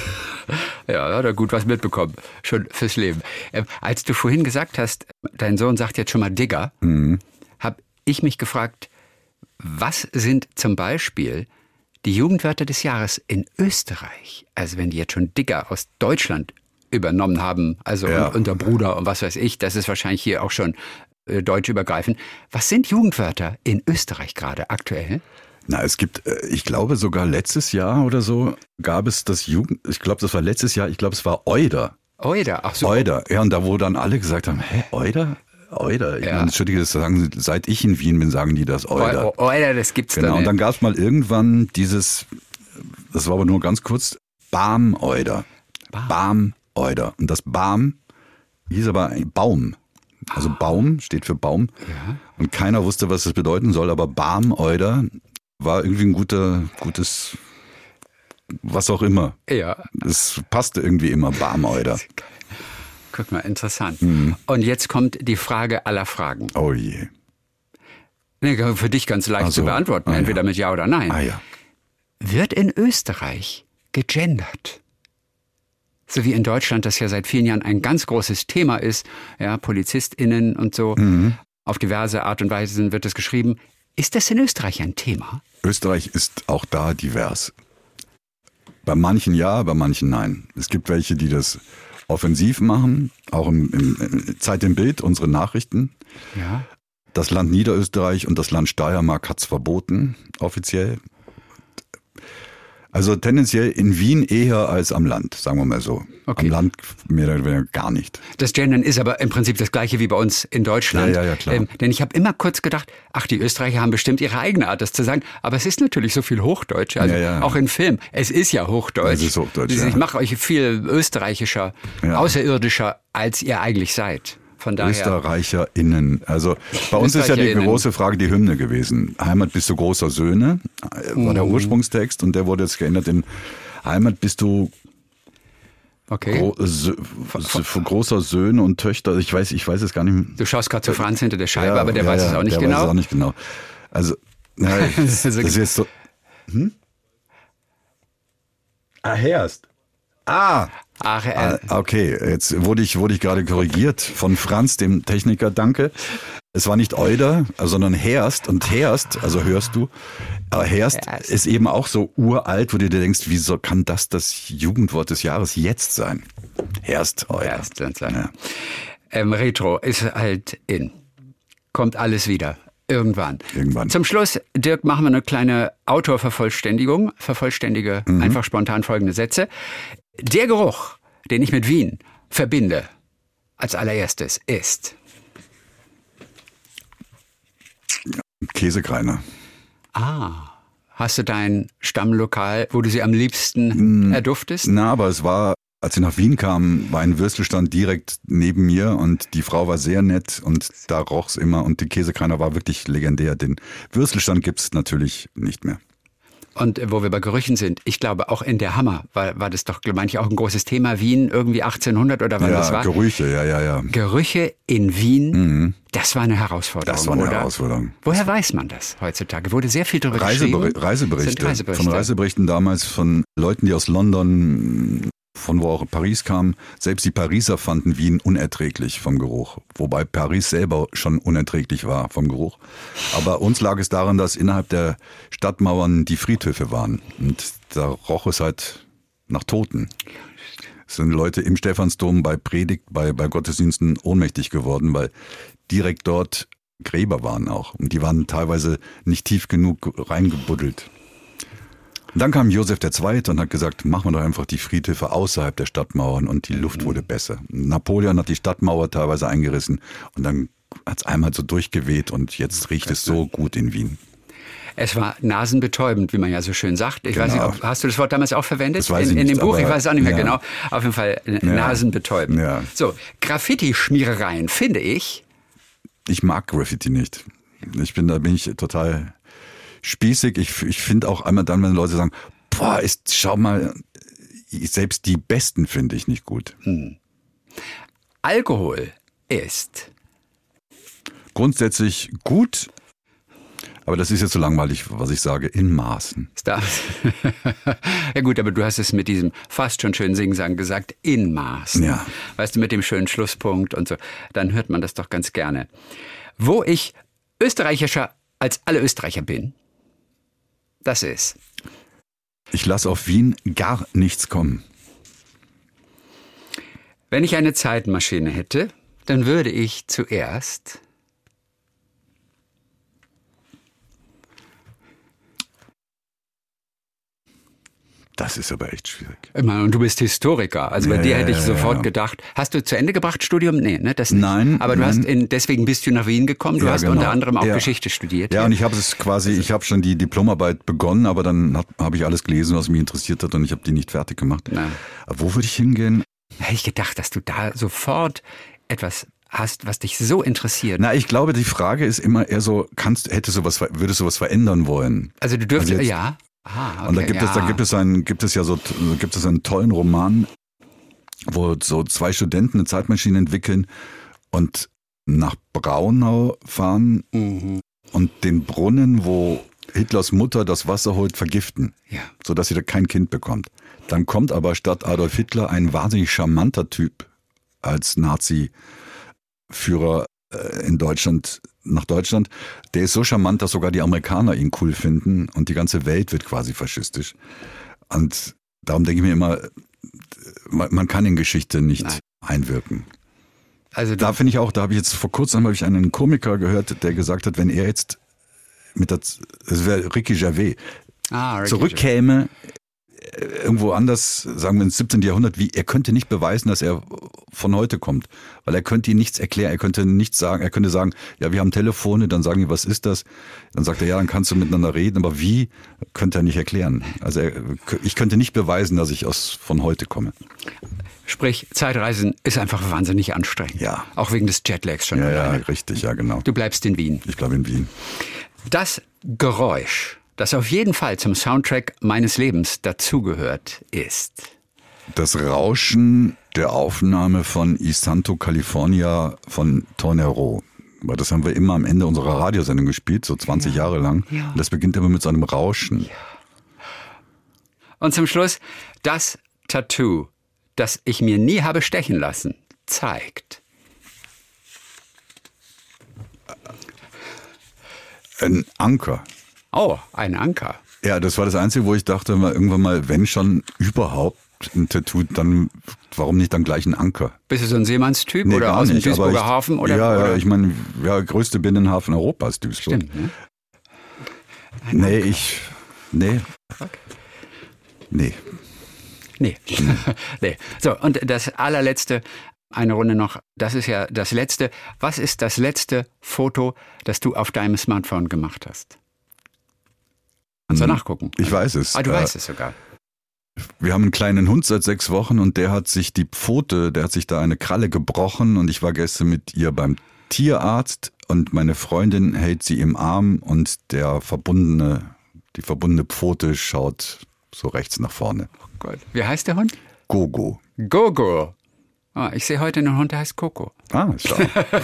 Ja, hat er gut was mitbekommen. Schon fürs Leben. Äh, als du vorhin gesagt hast, dein Sohn sagt jetzt schon mal Digger, Mhm. habe ich mich gefragt, was sind zum Beispiel die Jugendwörter des Jahres in Österreich? Also wenn die jetzt schon Digger aus Deutschland übernommen haben, also Ja. unter Bruder und was weiß ich, das ist wahrscheinlich hier auch schon äh, deutschübergreifend. Was sind Jugendwörter in Österreich gerade aktuell? Na, es gibt, äh, ich glaube sogar letztes Jahr oder so gab es das Jugend, ich glaube, das war letztes Jahr, ich glaube, es war Euder. Oida, ach so. Euder, ja, und da wo dann alle gesagt haben, hä, Euder? Euder? Ich Ja. meine, Entschuldige, das sagen sie, seit ich in Wien bin, sagen die das Euder. O- Oida, das gibt's Genau, da und nicht. dann gab es mal irgendwann dieses, das war aber nur ganz kurz, Bam-Euder. Bam. Bam-Euder. Und das Bam hieß aber ein Baum. Also Baum steht für Baum. Ja. Und keiner wusste, was das bedeuten soll, aber Bam-Euder war irgendwie ein guter, gutes, was auch immer. Ja, Es passte irgendwie immer, Bam-Euder. guck mal, interessant. Mhm. Und jetzt kommt die Frage aller Fragen. Oh je. Nee, für dich ganz leicht Ach so. zu beantworten, Ah, entweder ja. mit Ja oder Nein. Ah ja. Wird in Österreich gegendert? So wie in Deutschland das ja seit vielen Jahren ein ganz großes Thema ist, ja, PolizistInnen und so, Mhm. auf diverse Art und Weise wird das geschrieben. Ist das in Österreich ein Thema? Österreich ist auch da divers. Bei manchen ja, bei manchen nein. Es gibt welche, die das offensiv machen, auch im, im, im Zeit im Bild, unsere Nachrichten. Ja. Das Land Niederösterreich und das Land Steiermark hat's verboten, offiziell. Also tendenziell in Wien eher als am Land, sagen wir mal so. Okay. Am Land mehr oder weniger gar nicht. Das Gendern ist aber im Prinzip das Gleiche wie bei uns in Deutschland. Ja, ja, ja, klar. Ähm, denn ich habe immer kurz gedacht, ach, die Österreicher haben bestimmt ihre eigene Art, das zu sagen. Aber es ist natürlich so viel Hochdeutsch. Also Ja, ja. auch in Film. Es ist ja Hochdeutsch. Es ist Hochdeutsch, Ich ja. mache euch viel österreichischer, Ja. außerirdischer, als ihr eigentlich seid. Von daher. ÖsterreicherInnen. Also bei uns ist ja die ÖsterreicherInnen. große Frage die Hymne gewesen. Heimat bist du großer Söhne, äh, war der Ursprungstext und der wurde jetzt geändert in Heimat bist du Okay. gro Sö Sö großer Söhne und Töchter. Ich weiß, ich weiß es gar nicht. Du schaust gerade zu Franz hinter der Scheibe, aber der weiß es auch nicht der genau. Weiß es auch nicht genau. Also, na, das, das ist jetzt so. Hm? Ah, Herst. Ah, Ach, äh, Ah, okay, jetzt wurde ich, wurde ich gerade korrigiert von Franz, dem Techniker, danke. Es war nicht Euder, sondern Herst. Und Herst, also hörst du, aber Herst Herst. ist eben auch so uralt, wo du dir denkst, wieso kann das das Jugendwort des Jahres jetzt sein? Herst, Euder. Herst, dann sagen. Ja. ähm, Retro ist halt in. Kommt alles wieder. Irgendwann. Irgendwann. Zum Schluss, Dirk, machen wir eine kleine Autorvervollständigung. Vervollständige Mhm. einfach spontan folgende Sätze. Der Geruch, den ich mit Wien verbinde, als allererstes ist. Käsekreiner. Ah, hast du dein Stammlokal, wo du sie am liebsten erduftest? Na, aber es war Als ich nach Wien kam, war ein Würstelstand direkt neben mir und die Frau war sehr nett und da roch's immer und die Käsekreiner war wirklich legendär. Den Würstelstand gibt's natürlich nicht mehr. Und wo wir bei Gerüchen sind, ich glaube auch in der Hammer war, war das doch manchmal auch ein großes Thema. Wien irgendwie achtzehnhundert oder wann ja, das war. Gerüche, ja, ja, ja. Gerüche in Wien, Mhm. das war eine Herausforderung, Das war eine oder? Herausforderung. Woher weiß man das heutzutage? Wurde sehr viel darüber Reiseberi- geschrieben. Reiseberichte, Sind Reiseberichte. von Reiseberichten damals von Leuten, die aus London, von wo auch Paris kamen. Selbst die Pariser fanden Wien unerträglich vom Geruch, wobei Paris selber schon unerträglich war vom Geruch. Aber uns lag es daran, dass innerhalb der Stadtmauern die Friedhöfe waren und da roch es halt nach Toten. Es sind Leute im Stephansdom bei Predigt, bei, bei Gottesdiensten ohnmächtig geworden, weil direkt dort Gräber waren auch und die waren teilweise nicht tief genug reingebuddelt. Und dann kam Josef der Zweite und hat gesagt, machen wir doch einfach die Friedhöfe außerhalb der Stadtmauern und die Luft wurde besser. Napoleon hat die Stadtmauer teilweise eingerissen und dann hat es einmal so durchgeweht und jetzt riecht es so gut in Wien. Es war nasenbetäubend, wie man ja so schön sagt. Ich Genau. weiß nicht, ob, hast du das Wort damals auch verwendet? Das weiß ich in, in nicht, dem Buch, aber- ich weiß es auch nicht mehr ja. genau. Auf jeden Fall äh, nasenbetäubend. Ja. So, Graffiti-Schmierereien, finde ich. Ich mag Graffiti nicht. Ich bin, da bin ich total spießig. Ich, ich finde auch einmal dann, wenn Leute sagen, boah, ist, schau mal, selbst die Besten finde ich nicht gut. Alkohol ist. Grundsätzlich gut, aber das ist jetzt so langweilig, was ich sage, in Maßen. Star- ja gut, aber du hast es mit diesem fast schon schönen Singsang gesagt, in Maßen. Ja. Weißt du, mit dem schönen Schlusspunkt und so. Dann hört man das doch ganz gerne. Wo ich österreichischer als alle Österreicher bin, das ist. Ich lasse auf Wien gar nichts kommen. Wenn ich eine Zeitmaschine hätte, dann würde ich zuerst Das ist aber echt schwierig. Ich meine, und du bist Historiker, also bei Ja, dir ja, hätte ich ja, sofort ja. gedacht, hast du zu Ende gebracht Studium? Nee, ne, das nicht. Nein, Aber du nein. hast in, deswegen bist du nach Wien gekommen, du Ja, hast genau. unter anderem auch Ja. Geschichte studiert. Ja, hier. und ich habe es quasi, ich habe schon die Diplomarbeit begonnen, aber dann habe hab ich alles gelesen, was mich interessiert hat und ich habe die nicht fertig gemacht. Na. Aber wo würde ich hingehen? Hätte ich gedacht, dass du da sofort etwas hast, was dich so interessiert. Na, ich glaube, die Frage ist immer eher so, kannst, hättest du was, würdest du was verändern wollen? Also du dürftest, Also jetzt- ja. Ah, okay, Und da gibt ja. es, da gibt es einen, gibt es ja so, gibt es einen tollen Roman, wo so zwei Studenten eine Zeitmaschine entwickeln und nach Braunau fahren Mhm. und den Brunnen, wo Hitlers Mutter das Wasser holt, vergiften, Ja. sodass sie da kein Kind bekommt. Dann kommt aber statt Adolf Hitler ein wahnsinnig charmanter Typ als Nazi-Führer äh, in Deutschland, nach Deutschland. Der ist so charmant, dass sogar die Amerikaner ihn cool finden und die ganze Welt wird quasi faschistisch. Und darum denke ich mir immer, man, man kann in Geschichte nicht Nein. einwirken. Also Da du, finde ich auch, da habe ich jetzt vor kurzem habe ich einen Komiker gehört, der gesagt hat, wenn er jetzt mit der, es wäre Ricky Gervais, ah, Ricky zurückkäme, äh, irgendwo anders, sagen wir ins siebzehnten. Jahrhundert, wie er könnte nicht beweisen, dass er von heute kommt, weil er könnte ihnen nichts erklären, er könnte nichts sagen, er könnte sagen, ja, wir haben Telefone, dann sagen die, was ist das? Dann sagt er, ja, dann kannst du miteinander reden, aber wie, könnte er nicht erklären. Also er, ich könnte nicht beweisen, dass ich aus von heute komme. Sprich, Zeitreisen ist einfach wahnsinnig anstrengend. Ja. Auch wegen des Jetlags schon Ja, ja, alleine. richtig, ja, genau. Du bleibst in Wien. Ich bleibe in Wien. Das Geräusch, das auf jeden Fall zum Soundtrack meines Lebens dazugehört, ist. Das Rauschen der Aufnahme von I Santo California von Tornero. Weil das haben wir immer am Ende unserer Radiosendung gespielt, so zwanzig Jahre lang. Ja. Und das beginnt immer mit so einem Rauschen. Und zum Schluss, das Tattoo, das ich mir nie habe stechen lassen, zeigt. Ein Anker. Oh, ein Anker. Ja, das war das Einzige, wo ich dachte, mal irgendwann mal, wenn schon überhaupt ein Tattoo, dann warum nicht dann gleich ein Anker? Bist du so ein Seemannstyp Nee, oder gar aus dem nicht, aber Duisburger ich, Hafen? Oder, ja, oder? ja, ich meine, ja, größte Binnenhafen Europas, Duisburg. Stimmt, ne? Nee, ich, nee, nee. Nee. nee. So, und das allerletzte, eine Runde noch, das ist ja das letzte. Was ist das letzte Foto, das du auf deinem Smartphone gemacht hast? Kannst du nachgucken? Ich weiß es. Ah, du Äh, weißt es sogar. wir haben einen kleinen Hund seit sechs Wochen und der hat sich die Pfote, der hat sich da eine Kralle gebrochen und ich war gestern mit ihr beim Tierarzt und meine Freundin hält sie im Arm und der verbundene, die verbundene Pfote schaut so rechts nach vorne. Oh Gott. Wie heißt der Hund? Gogo. Gogo. Ah, ich sehe heute einen Hund, der heißt Coco. Ah, schau.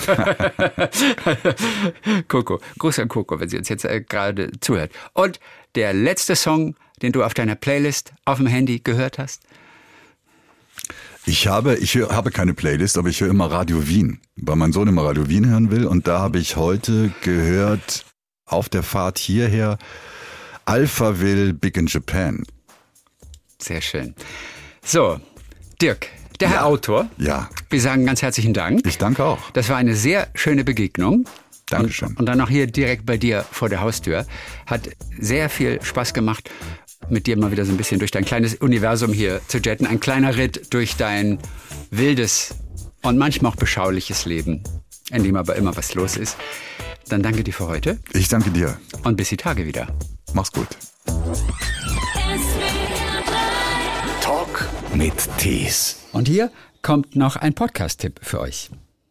Coco. Gruß an Coco, wenn sie uns jetzt äh, gerade zuhört. Und der letzte Song, den du auf deiner Playlist auf dem Handy gehört hast? Ich habe, ich höre, habe keine Playlist, aber ich höre immer Radio Wien, weil mein Sohn immer Radio Wien hören will. Und da habe ich heute gehört, auf der Fahrt hierher, Alphaville, Big in Japan. Sehr schön. So, Dirk, der Ja. Herr Autor. Ja. Wir sagen ganz herzlichen Dank. Ich danke auch. Das war eine sehr schöne Begegnung. Dankeschön. Und, und dann noch hier direkt bei dir vor der Haustür. Hat sehr viel Spaß gemacht, mit dir mal wieder so ein bisschen durch dein kleines Universum hier zu jetten. Ein kleiner Ritt durch dein wildes und manchmal auch beschauliches Leben, in dem aber immer was los ist. Dann danke dir für heute Ich danke dir. und bis die Tage wieder. Mach's gut. Talk mit Tees. Und hier kommt noch ein Podcast-Tipp für euch.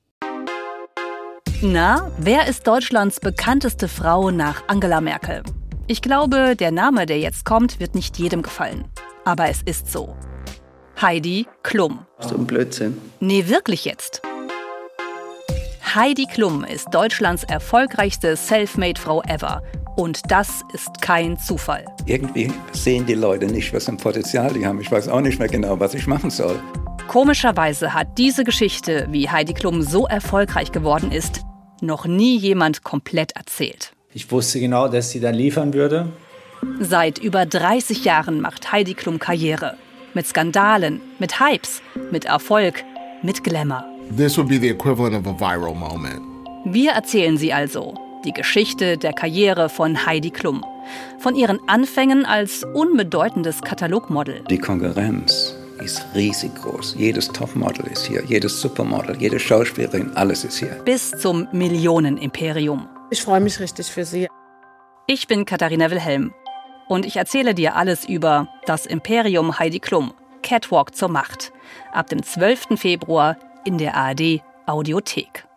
Na, wer ist Deutschlands bekannteste Frau nach Angela Merkel? Ich glaube, der Name, der jetzt kommt, wird nicht jedem gefallen. Aber es ist so. Heidi Klum. So ein Blödsinn. Nee, wirklich jetzt. Heidi Klum ist Deutschlands erfolgreichste Selfmade-Frau ever. Und das ist kein Zufall. Irgendwie sehen die Leute nicht, was für ein Potenzial die haben. Ich weiß auch nicht mehr genau, was ich machen soll. Komischerweise hat diese Geschichte, wie Heidi Klum so erfolgreich geworden ist, noch nie jemand komplett erzählt. Ich wusste genau, dass sie dann liefern würde. Seit über dreißig Jahren macht Heidi Klum Karriere. Mit Skandalen, mit Hypes, mit Erfolg, mit Glamour. This would be the equivalent of a viral moment. Wir erzählen sie also. Die Geschichte der Karriere von Heidi Klum. Von ihren Anfängen als unbedeutendes Katalogmodel. Die Konkurrenz ist riesig groß. Jedes Topmodel ist hier, jedes Supermodel, jede Schauspielerin, alles ist hier. Bis zum Millionenimperium. Ich freue mich richtig für Sie. Ich bin Katharina Wilhelm und ich erzähle dir alles über das Imperium Heidi Klum. Catwalk zur Macht. Ab dem zwölften Februar in der A R D Audiothek.